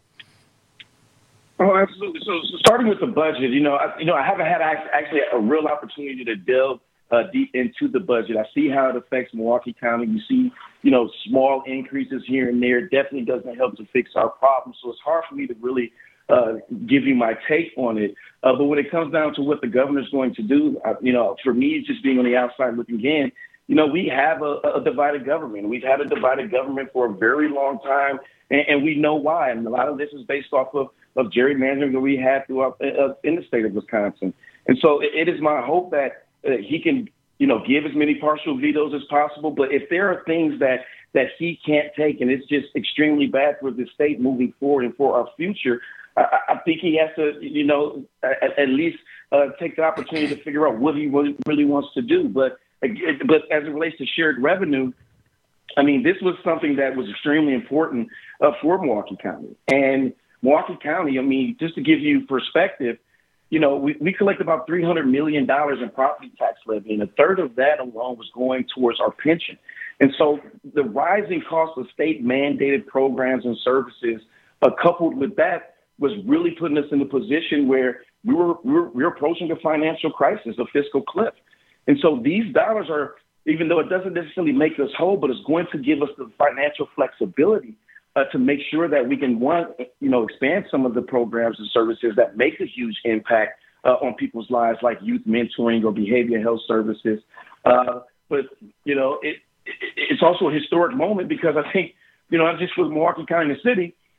Oh, absolutely. So, so starting with the budget, you know, I, you know, I haven't had actually a real opportunity to delve uh, deep into the budget. I see how it affects Milwaukee County. You see, you know, small increases here and there. It definitely doesn't help to fix our problems. So it's hard for me to really uh, give you my take on it. Uh, but when it comes down to what the governor's going to do, uh, you know, for me, just being on the outside looking in, you know, we have a, a divided government. We've had a divided government for a very long time, and, and we know why. And a lot of this is based off of of gerrymandering that we had throughout uh, in the state of Wisconsin. And so it, it is my hope that uh, he can, you know, give as many partial vetoes as possible. But if there are things that that he can't take and it's just extremely bad for the state moving forward and for our future, I, I think he has to, you know, at, at least uh, take the opportunity to figure out what he really, really wants to do. But, but as it relates to shared revenue, I mean, this was something that was extremely important uh, for Milwaukee County. And Milwaukee County, I mean, just to give you perspective, you know, we, we collect about three hundred million dollars in property tax levy, and a third of that alone was going towards our pension. And so the rising cost of state-mandated programs and services, uh, coupled with that, was really putting us in a position where we were, we were, we were approaching a financial crisis, a fiscal cliff. And so these dollars are, even though it doesn't necessarily make us whole, but it's going to give us the financial flexibility Uh, to make sure that we can, one, you know, expand some of the programs and services that make a huge impact uh, on people's lives, like youth mentoring or behavioral health services. Uh, but, you know, it, it, it's also a historic moment because I think, you know, not just for Milwaukee County and the city,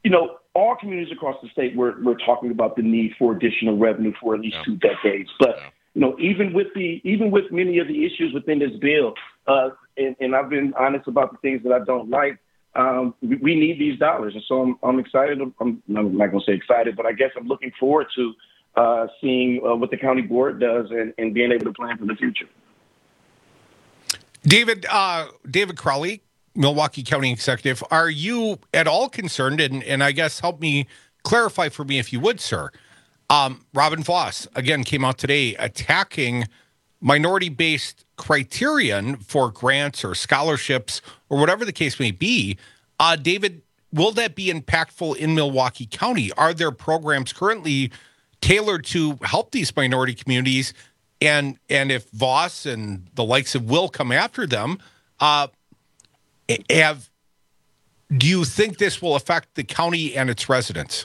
you know, all communities across the state, we're, we're talking about the need for additional revenue for at least yeah. two decades. But, yeah. you know, even with the even with many of the issues within this bill, uh, and, and I've been honest about the things that I don't like, um, we, we need these dollars. And so I'm, I'm excited. I'm, I'm not going to say excited, but I guess I'm looking forward to uh, seeing uh, what the county board does and, and being able to plan for the future. David, uh, David Crowley, Milwaukee County Executive, are you at all concerned, and, and I guess help me clarify for me if you would, sir. Um, Robin Vos, again, came out today attacking minority-based criterion for grants or scholarships or whatever the case may be. Uh, David, will that be impactful in Milwaukee County? Are there programs currently tailored to help these minority communities? And and if Vos and the likes of Will come after them, uh, have do you think this will affect the county and its residents?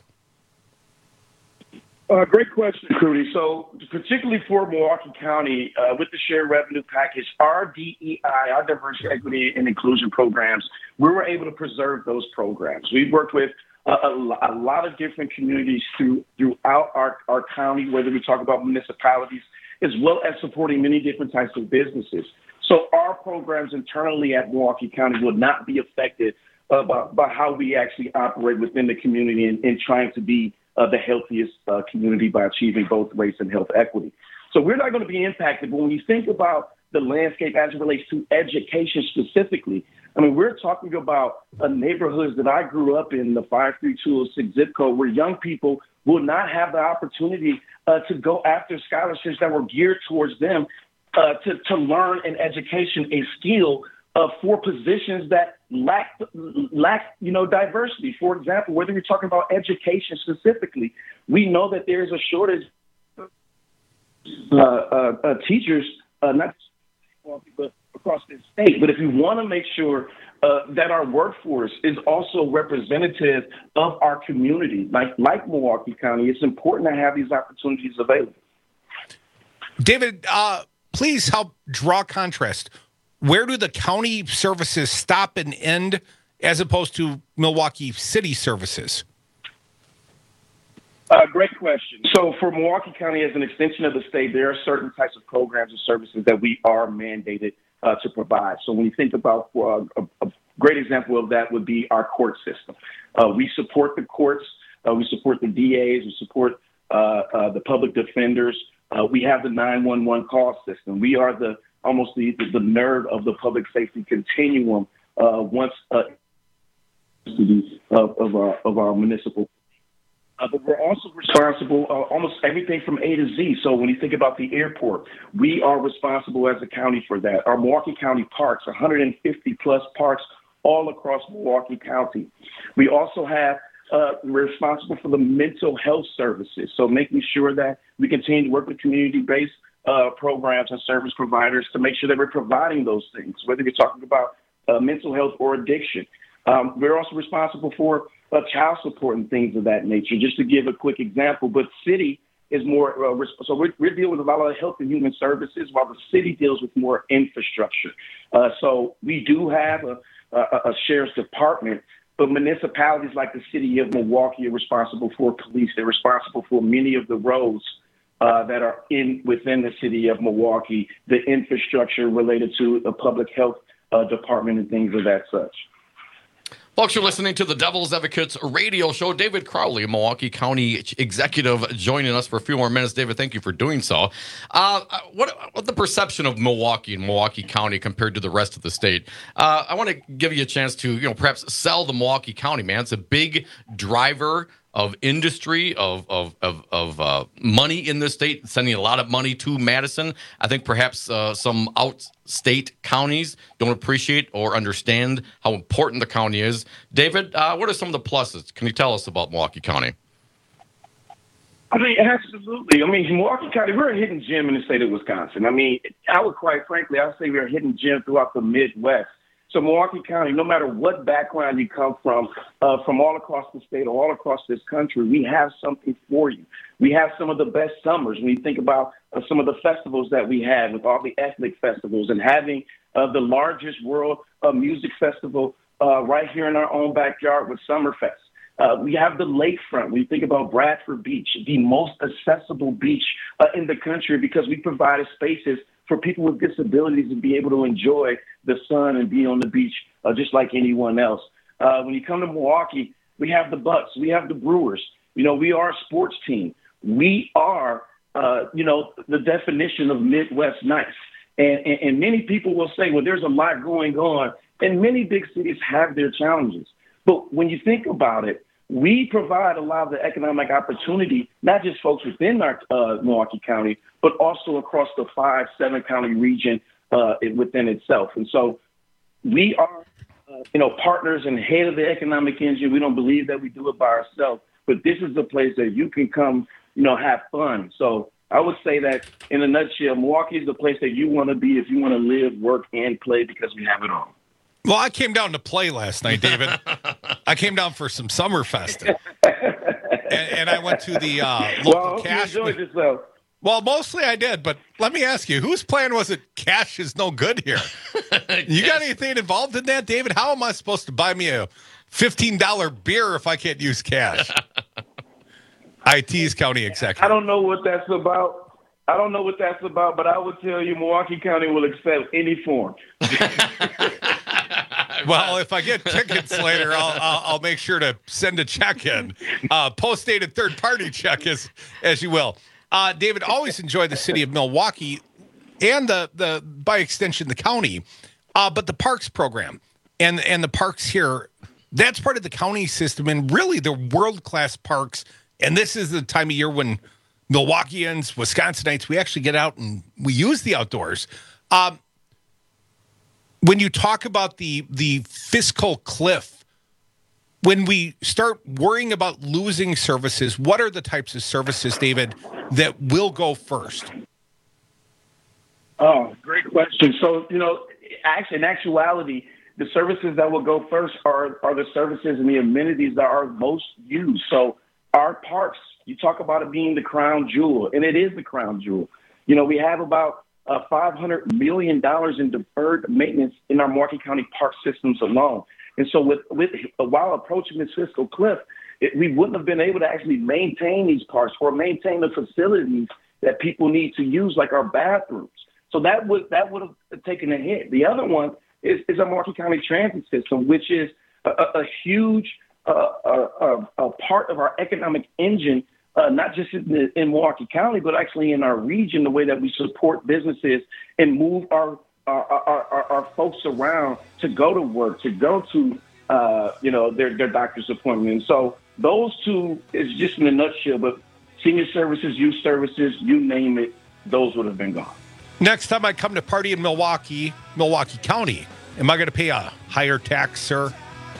Uh, great question, Crudy. So particularly for Milwaukee County, uh, with the shared revenue package, our D E I, our diversity, equity, and inclusion programs, we were able to preserve those programs. We've worked with a, a, a lot of different communities through, throughout our, our county, whether we talk about municipalities, as well as supporting many different types of businesses. So our programs internally at Milwaukee County will not be affected uh, by, by how we actually operate within the community and, and trying to be uh, the healthiest uh, community by achieving both race and health equity. So we're not going to be impacted. But when you think about the landscape as it relates to education specifically, I mean, we're talking about uh, neighborhoods that I grew up in, the five three two oh six zip code, where young people will not have the opportunity uh, to go after scholarships that were geared towards them uh, to, to learn an education, a skill uh, for positions that lack, lack, you know, diversity. For example, whether you're talking about education specifically, we know that there's a shortage of uh, uh, uh, teachers, uh, not but across the state. But if we want to make sure uh, that our workforce is also representative of our community, like like Milwaukee County, it's important to have these opportunities available. David, uh, please help draw contrast. Where do the county services stop and end as opposed to Milwaukee City services? Uh, great question. So for Milwaukee County, as an extension of the state, there are certain types of programs and services that we are mandated uh, to provide. So when you think about uh, a, a great example of that would be our court system. Uh, we support the courts. Uh, we support the D As. We support uh, uh, the public defenders. Uh, we have the nine one one call system. We are the almost the, the nerd of the public safety continuum uh, once uh, of, of, our, of our municipal. Uh, but we're also responsible uh, almost everything from A to Z. So when you think about the airport, we are responsible as a county for that. Our Milwaukee County parks, one hundred fifty plus parks all across Milwaukee County. We also have, uh, we're responsible for the mental health services. So making sure that we continue to work with community-based uh, programs and service providers to make sure that we're providing those things, whether you're talking about uh, mental health or addiction. Um, we're also responsible for uh, child support and things of that nature, just to give a quick example. But city is more, uh, resp- so we're, we're dealing with a lot of health and human services, while the city deals with more infrastructure. Uh, so we do have a, a, a sheriff's department, but municipalities like the city of Milwaukee are responsible for police. They're responsible for many of the roads uh, that are in within the city of Milwaukee, the infrastructure related to the public health uh, department and things of that such. Folks, you're listening to the Devil's Advocates radio show. David Crowley, Milwaukee County Executive, joining us for a few more minutes. David, thank you for doing so. Uh, what what the perception of Milwaukee and Milwaukee County compared to the rest of the state? Uh, I want to give you a chance to, you know, perhaps sell the Milwaukee County, man. It's a big driver of industry, of of of, of uh, money in this state, sending a lot of money to Madison. I think perhaps uh, some outstate counties don't appreciate or understand how important the county is. David, uh, what are some of the pluses? Can you tell us about Milwaukee County? I mean, absolutely. I mean, Milwaukee County, we're a hidden gem in the state of Wisconsin. I mean, I would quite frankly, I would say we're a hidden gem throughout the Midwest. So Milwaukee County, no matter what background you come from, uh, from all across the state or all across this country, we have something for you. We have some of the best summers. When you think about uh, some of the festivals that we have with all the ethnic festivals and having uh, the largest world uh, music festival uh, right here in our own backyard with Summerfest. Uh, we have the lakefront. We think about Bradford Beach, the most accessible beach uh, in the country, because we provided spaces for people with disabilities to be able to enjoy the sun and be on the beach uh, just like anyone else. Uh, when you come to Milwaukee, we have the Bucks. We have the Brewers. You know, we are a sports team. We are, uh, you know, the definition of Midwest nice. And, and, and many people will say, well, there's a lot going on. And many big cities have their challenges. But when you think about it, we provide a lot of the economic opportunity, not just folks within our uh, Milwaukee County, but also across the five, seven county region uh, within itself. And so we are, uh, you know, partners and head of the economic engine. We don't believe that we do it by ourselves, but this is a place that you can come, you know, have fun. So I would say that in a nutshell, Milwaukee is the place that you want to be if you want to live, work, and play, because we have it all. Well, I came down to play last night, David. I came down for some Summerfest, and, and I went to the uh, local well, Cash. You enjoyed yourself. Well, mostly I did, but let me ask you, whose plan was it? Cash is no good here. You got anything involved in that, David? How am I supposed to buy me a fifteen dollar beer if I can't use cash? I tease county executive. I don't know what that's about. I don't know what that's about, but I will tell you, Milwaukee County will accept any form. Well, if I get tickets later, I'll, I'll I'll make sure to send a check in, uh, post-dated third-party check, as as you will. Uh, David, always enjoy the city of Milwaukee and the the by extension the county, uh, but the parks program and and the parks here, that's part of the county system, and really the world-class parks. And this is the time of year when Milwaukeeans, Wisconsinites, we actually get out and we use the outdoors. Um, when you talk about the the fiscal cliff, when we start worrying about losing services, what are the types of services, David, that will go first? Oh, great question. So, you know, actually, in actuality, the services that will go first are, are the services and the amenities that are most used. So our parks, you talk about it being the crown jewel, and it is the crown jewel. You know, we have about uh, five hundred million dollars in deferred maintenance in our Milwaukee County park systems alone. And so with, with while approaching this fiscal cliff, it, we wouldn't have been able to actually maintain these parks or maintain the facilities that people need to use, like our bathrooms. So that would that would have taken a hit. The other one is, is our Milwaukee County transit system, which is a, a, a huge uh, a, a part of our economic engine, uh, not just in, the, in Milwaukee County, but actually in our region, the way that we support businesses and move our our, our, our, our folks around to go to work, to go to, uh, you know, their, their doctor's appointment. And so those two is just in a nutshell, but senior services, youth services, you name it, those would have been gone. Next time I come to party in Milwaukee, Milwaukee County, am I going to pay a higher tax, sir?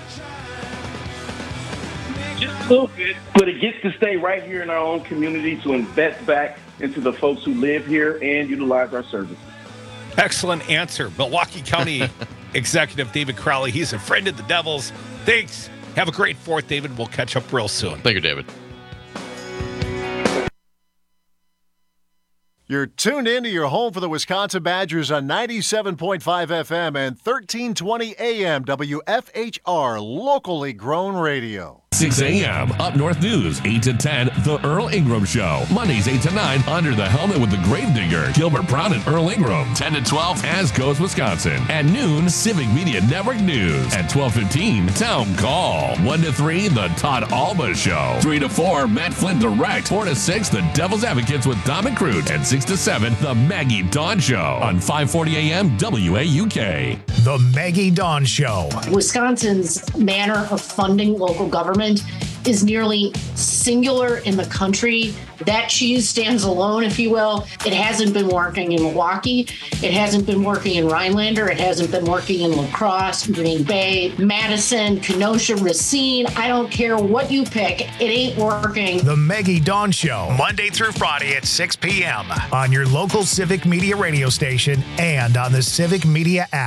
Just a little bit, but it gets to stay right here in our own community to invest back into the folks who live here and utilize our services. Excellent answer. Milwaukee County Executive David Crowley. He's a friend of the Devils. Thanks. Have a great fourth, David. We'll catch up real soon. Thank you, David. You're tuned in to your home for the Wisconsin Badgers on ninety-seven point five F M and thirteen twenty A M W F H R, locally grown radio. six a.m. Up North News, eight to ten, The Earl Ingram Show. Mondays, eight to nine, Under the Helmet with the Gravedigger, Gilbert Brown and Earl Ingram. ten to twelve, As Goes Wisconsin. At noon, Civic Media Network News. At twelve fifteen, Town Call. one to three, The Todd Alba Show. three to four, Matt Flynn Direct. four to six, The Devil's Advocates with Dom and Crute. And six to seven, The Maggie Dawn Show. On five forty A M W A U K. The Maggie Dawn Show. Wisconsin's manner of funding local government is nearly singular in the country. That cheese stands alone, if you will. It hasn't been working in Milwaukee. It hasn't been working in Rhinelander. It hasn't been working in La Crosse, Green Bay, Madison, Kenosha, Racine. I don't care what you pick. It ain't working. The Maggie Dawn Show, Monday through Friday at six p.m. on your local Civic Media radio station and on the Civic Media app.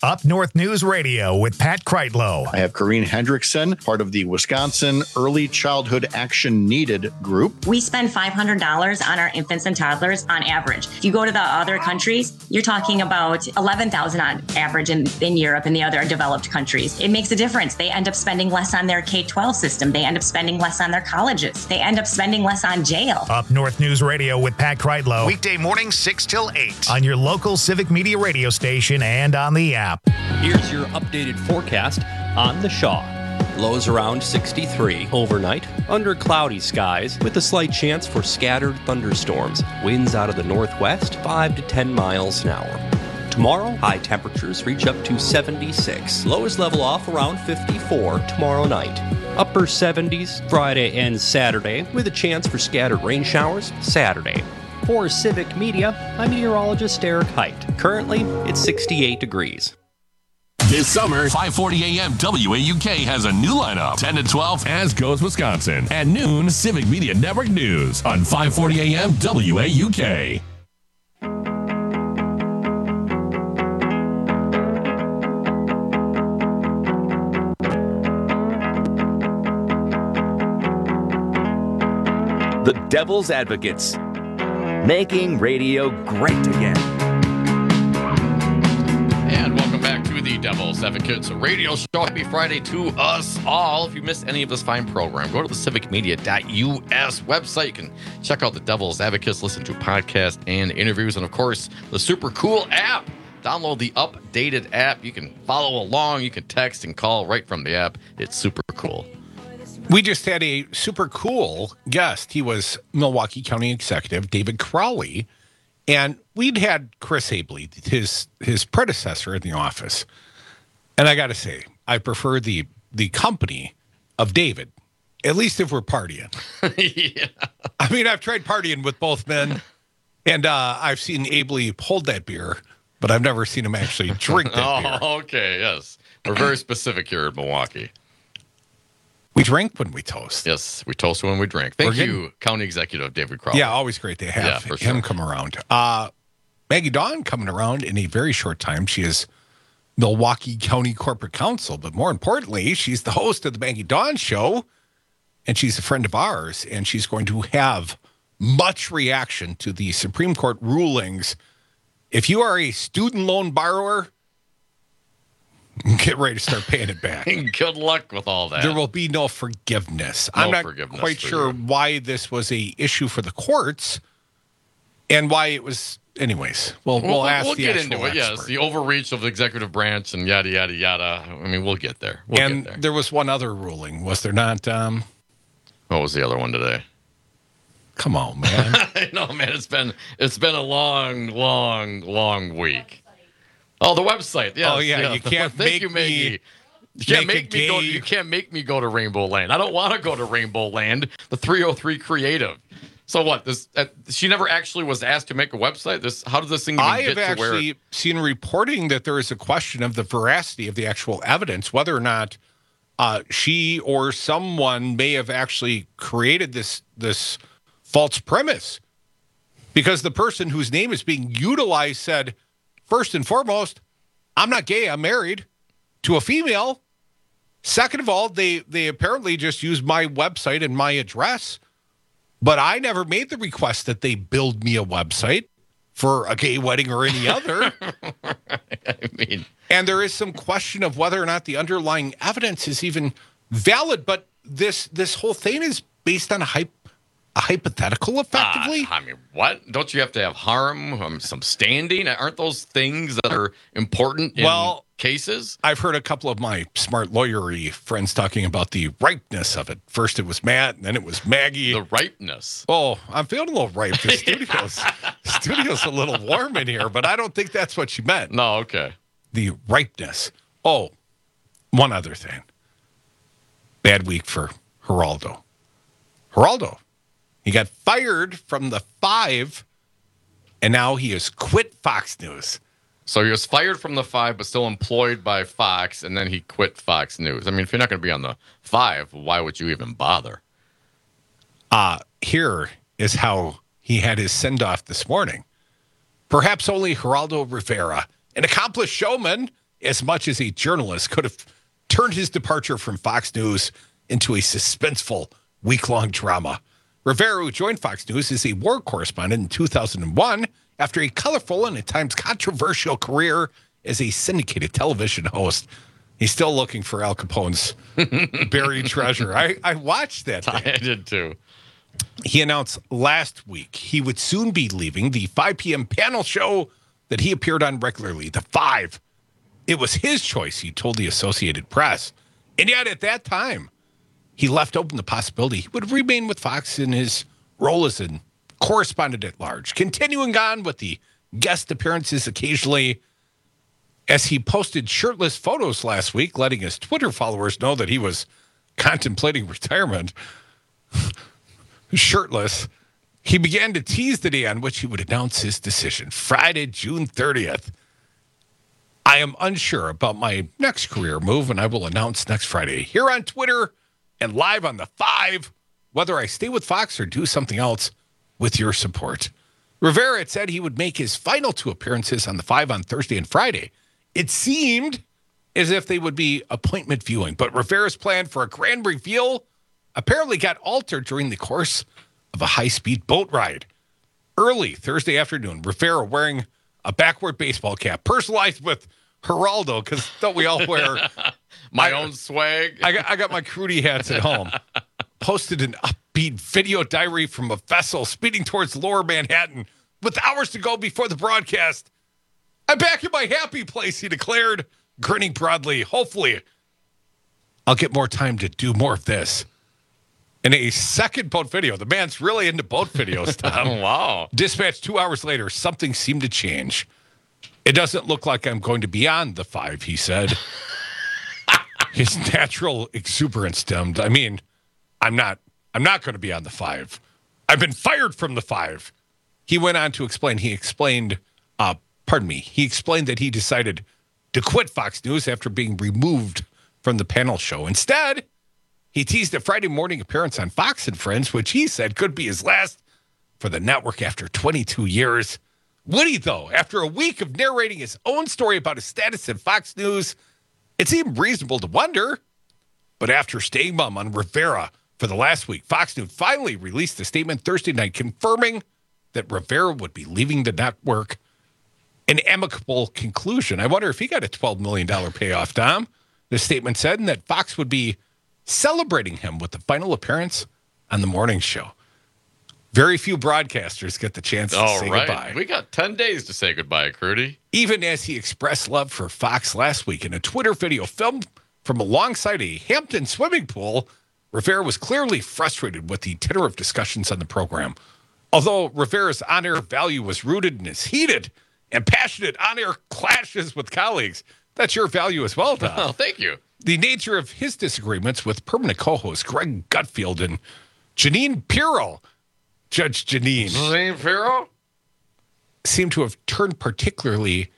Up North News Radio with Pat Kreitlow. I have Corrine Hendrickson, part of the Wisconsin Early Childhood Action Needed group. We spend five hundred dollars on our infants and toddlers on average. If you go to the other countries, you're talking about eleven thousand dollars on average in, in Europe and the other developed countries. It makes a difference. They end up spending less on their K twelve system. They end up spending less on their colleges. They end up spending less on jail. Up North News Radio with Pat Kreitlow. Weekday morning, six till eight. On your local Civic Media radio station and on the app. Here's your updated forecast on the Shaw. Lows around sixty-three overnight, under cloudy skies with a slight chance for scattered thunderstorms. Winds out of the northwest, five to ten miles an hour. Tomorrow, high temperatures reach up to seventy-six. Lows level off around fifty-four tomorrow night. Upper seventies Friday and Saturday with a chance for scattered rain showers Saturday. For Civic Media, I'm meteorologist Eric Height. Currently, it's sixty-eight degrees. This summer, five forty a.m. W A U K has a new lineup. ten to twelve, As Goes Wisconsin. At noon, Civic Media Network News on five forty a.m. W A U K. The Devil's Advocates, making radio great again. And welcome back to the Devil's Advocates radio show. Happy Friday to us all. If you missed any of this fine program, go to the civic media dot U S website. You can check out the Devil's Advocates, listen to podcasts and interviews, and of course, the super cool app. Download the updated app. You can follow along. You can text and call right from the app. It's super cool. We just had a super cool guest. He was Milwaukee County Executive David Crowley, and we'd had Chris Abley, his his predecessor in the office. And I got to say, I prefer the the company of David, at least if we're partying. Yeah. I mean, I've tried partying with both men, and uh, I've seen Abley hold that beer, but I've never seen him actually drink that oh, beer. Okay, yes. We're very specific here in Milwaukee. We drink when we toast. Yes, we toast when we drink. Thank We're you, getting... County Executive David Crowley. Yeah, always great to have yeah, for him sure. come around. Uh, Maggie Dawn coming around in a very short time. She is Milwaukee County Corporate Counsel, but more importantly, she's the host of the Maggie Dawn Show, and she's a friend of ours, and she's going to have much reaction to the Supreme Court rulings. If you are a student loan borrower, get ready to start paying it back. Good luck with all that. There will be no forgiveness. No I'm not forgiveness quite sure you. why this was a issue for the courts and why it was. Anyways, we'll we'll, we'll ask we'll the get actual into it. expert. Yes, the overreach of the executive branch and yada yada yada. I mean, we'll get there. We'll and get there. there was one other ruling, was there not? Um, what was the other one today? Come on, man. I know, man. It's been it's been a long, long, long week. Oh, the website. Yes, oh yeah, yeah. you can't Thank make you, me. Maggie. You can't make make, me go. You can't make me go to Rainbow Land. I don't want to go to Rainbow Land. The three oh three Creative. So what? This uh, she never actually was asked to make a website. This how does this thing even I get have to where? actually seen reporting that there is a question of the veracity of the actual evidence, whether or not uh, she or someone may have actually created this this false premise, because the person whose name is being utilized said, first and foremost, I'm not gay. I'm married to a female. Second of all, they they apparently just used my website and my address. But I never made the request that they build me a website for a gay wedding or any other. I mean, and there is some question of whether or not the underlying evidence is even valid. But this this whole thing is based on a, hype, a hypothetical, effectively. Uh, I mean, what? Don't you have to have harm, um, some standing? Aren't those things that are important in well, cases? I've heard a couple of my smart lawyery friends talking about the ripeness of it. First it was Matt, and then it was Maggie. The ripeness. Oh, I'm feeling a little ripe. The studio's, the studio's a little warm in here, but I don't think that's what she meant. No, okay. The ripeness. Oh, one other thing. Bad week for Geraldo. Geraldo. He got fired from the Five, and now he has quit Fox News. So he was fired from the Five, but still employed by Fox, and then he quit Fox News. I mean, if you're not going to be on the Five, why would you even bother? Uh, here is how he had his send-off this morning. Perhaps only Geraldo Rivera, an accomplished showman as much as a journalist could have turned his departure from Fox News into a suspenseful week-long drama. Rivera, who joined Fox News as a war correspondent in two thousand one after a colorful and at times controversial career as a syndicated television host. He's still looking for Al Capone's buried treasure. I, I watched that thing. I did too. He announced last week he would soon be leaving the five p.m. panel show that he appeared on regularly, The Five. It was his choice, he told the Associated Press. And yet at that time, he left open the possibility he would remain with Fox in his role as a correspondent at large, continuing on with the guest appearances occasionally, as he posted shirtless photos last week, letting his Twitter followers know that he was contemplating retirement. Shirtless, he began to tease the day on which he would announce his decision, Friday, June thirtieth. I am unsure about my next career move, and I will announce next Friday here on Twitter and live on The Five, whether I stay with Fox or do something else with your support. Rivera had said he would make his final two appearances on The Five on Thursday and Friday. It seemed as if they would be appointment viewing, but Rivera's plan for a grand reveal apparently got altered during the course of a high-speed boat ride. Early Thursday afternoon, Rivera wearing a backward baseball cap, personalized with Geraldo, because don't we all wear my I, own swag? I got, I got my Crudy hats at home. Posted an upbeat video diary from a vessel speeding towards Lower Manhattan with hours to go before the broadcast. I'm back in my happy place, he declared, grinning broadly. Hopefully, I'll get more time to do more of this. In a second boat video, the man's really into boat videos, Tom. Wow. Dispatched two hours later, something seemed to change. It doesn't look like I'm going to be on The Five, he said. His natural exuberance stemmed. I mean, I'm not I'm not going to be on The Five. I've been fired from The Five. He went on to explain. He explained, uh, pardon me, he explained that he decided to quit Fox News after being removed from the panel show. Instead, he teased a Friday morning appearance on Fox and Friends, which he said could be his last for the network after twenty-two years. Would he, though? After a week of narrating his own story about his status at Fox News, it seemed reasonable to wonder. But after staying mum on Rivera for the last week, Fox News finally released a statement Thursday night confirming that Rivera would be leaving the network. An amicable conclusion. I wonder if he got a twelve million dollars payoff, Tom. The statement said, and that Fox would be celebrating him with the final appearance on the morning show. Very few broadcasters get the chance to All say right. goodbye. We got ten days to say goodbye, Crudy. Even as he expressed love for Fox last week in a Twitter video filmed from alongside a Hampton swimming pool, Rivera was clearly frustrated with the tenor of discussions on the program. Although Rivera's on-air value was rooted in his heated and passionate on-air clashes with colleagues, that's your value as well, Tom. Oh, thank you. The nature of his disagreements with permanent co-hosts Greg Gutfield and Janine Pirro, Judge Janine, Janine Pirro, seemed to have turned particularly,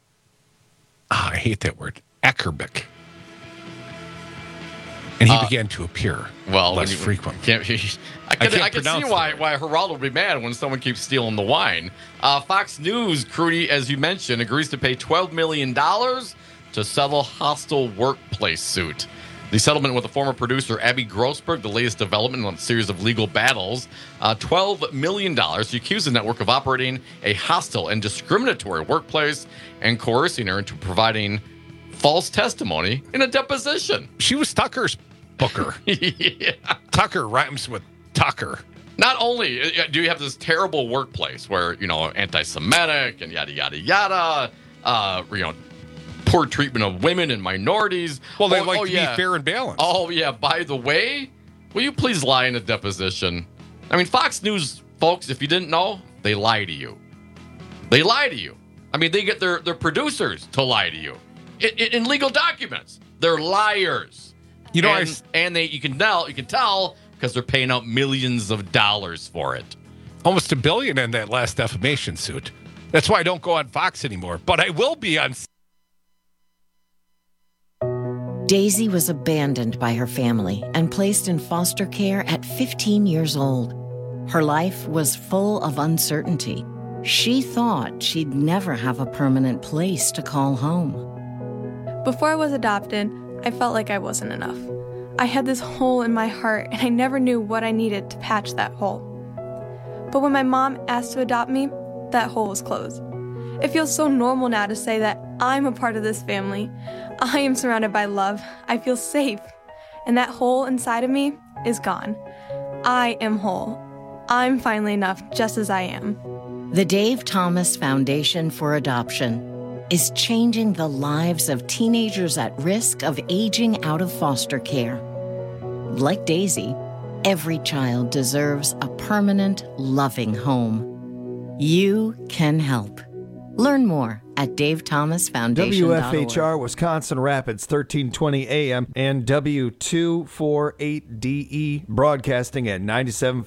oh, I hate that word, acerbic. And he uh, began to appear well, less you, frequent. Can't, I can, I I can't can see pronounce why, why Geraldo would be mad when someone keeps stealing the wine. Uh, Fox News, Crudy, as you mentioned, agrees to pay twelve million dollars to settle hostile workplace suit. The settlement with the former producer Abby Grossberg, the latest development in a series of legal battles, uh, twelve million dollars to accuse the network of operating a hostile and discriminatory workplace and coercing her into providing false testimony in a deposition. She was Tucker's booker. Yeah. Tucker rhymes with Tucker. Not only do you have this terrible workplace where, you know, anti-Semitic and yada, yada, yada, uh, you know, poor treatment of women and minorities. Well, they oh, like oh, to yeah. be fair and balanced. Oh, yeah. By the way, will you please lie in a deposition? I mean, Fox News, folks, if you didn't know, they lie to you. They lie to you. I mean, they get their, their producers to lie to you. In, in, in legal documents, they're liars. You know, and, I, and they you can tell you can tell because they're paying out millions of dollars for it. Almost a billion in that last defamation suit. That's why I don't go on Fox anymore. But I will be on. Daisy was abandoned by her family and placed in foster care at fifteen years old. Her life was full of uncertainty. She thought she'd never have a permanent place to call home. Before I was adopted, I felt like I wasn't enough. I had this hole in my heart, and I never knew what I needed to patch that hole. But when my mom asked to adopt me, that hole was closed. It feels so normal now to say that I'm a part of this family. I am surrounded by love. I feel safe. And that hole inside of me is gone. I am whole. I'm finally enough just as I am. The Dave Thomas Foundation for Adoption is changing the lives of teenagers at risk of aging out of foster care. Like Daisy, every child deserves a permanent, loving home. You can help. Learn more at dave thomas foundation dot org. W F H R Wisconsin Rapids, thirteen twenty A M, and W two forty-eight D E broadcasting at ninety-seven point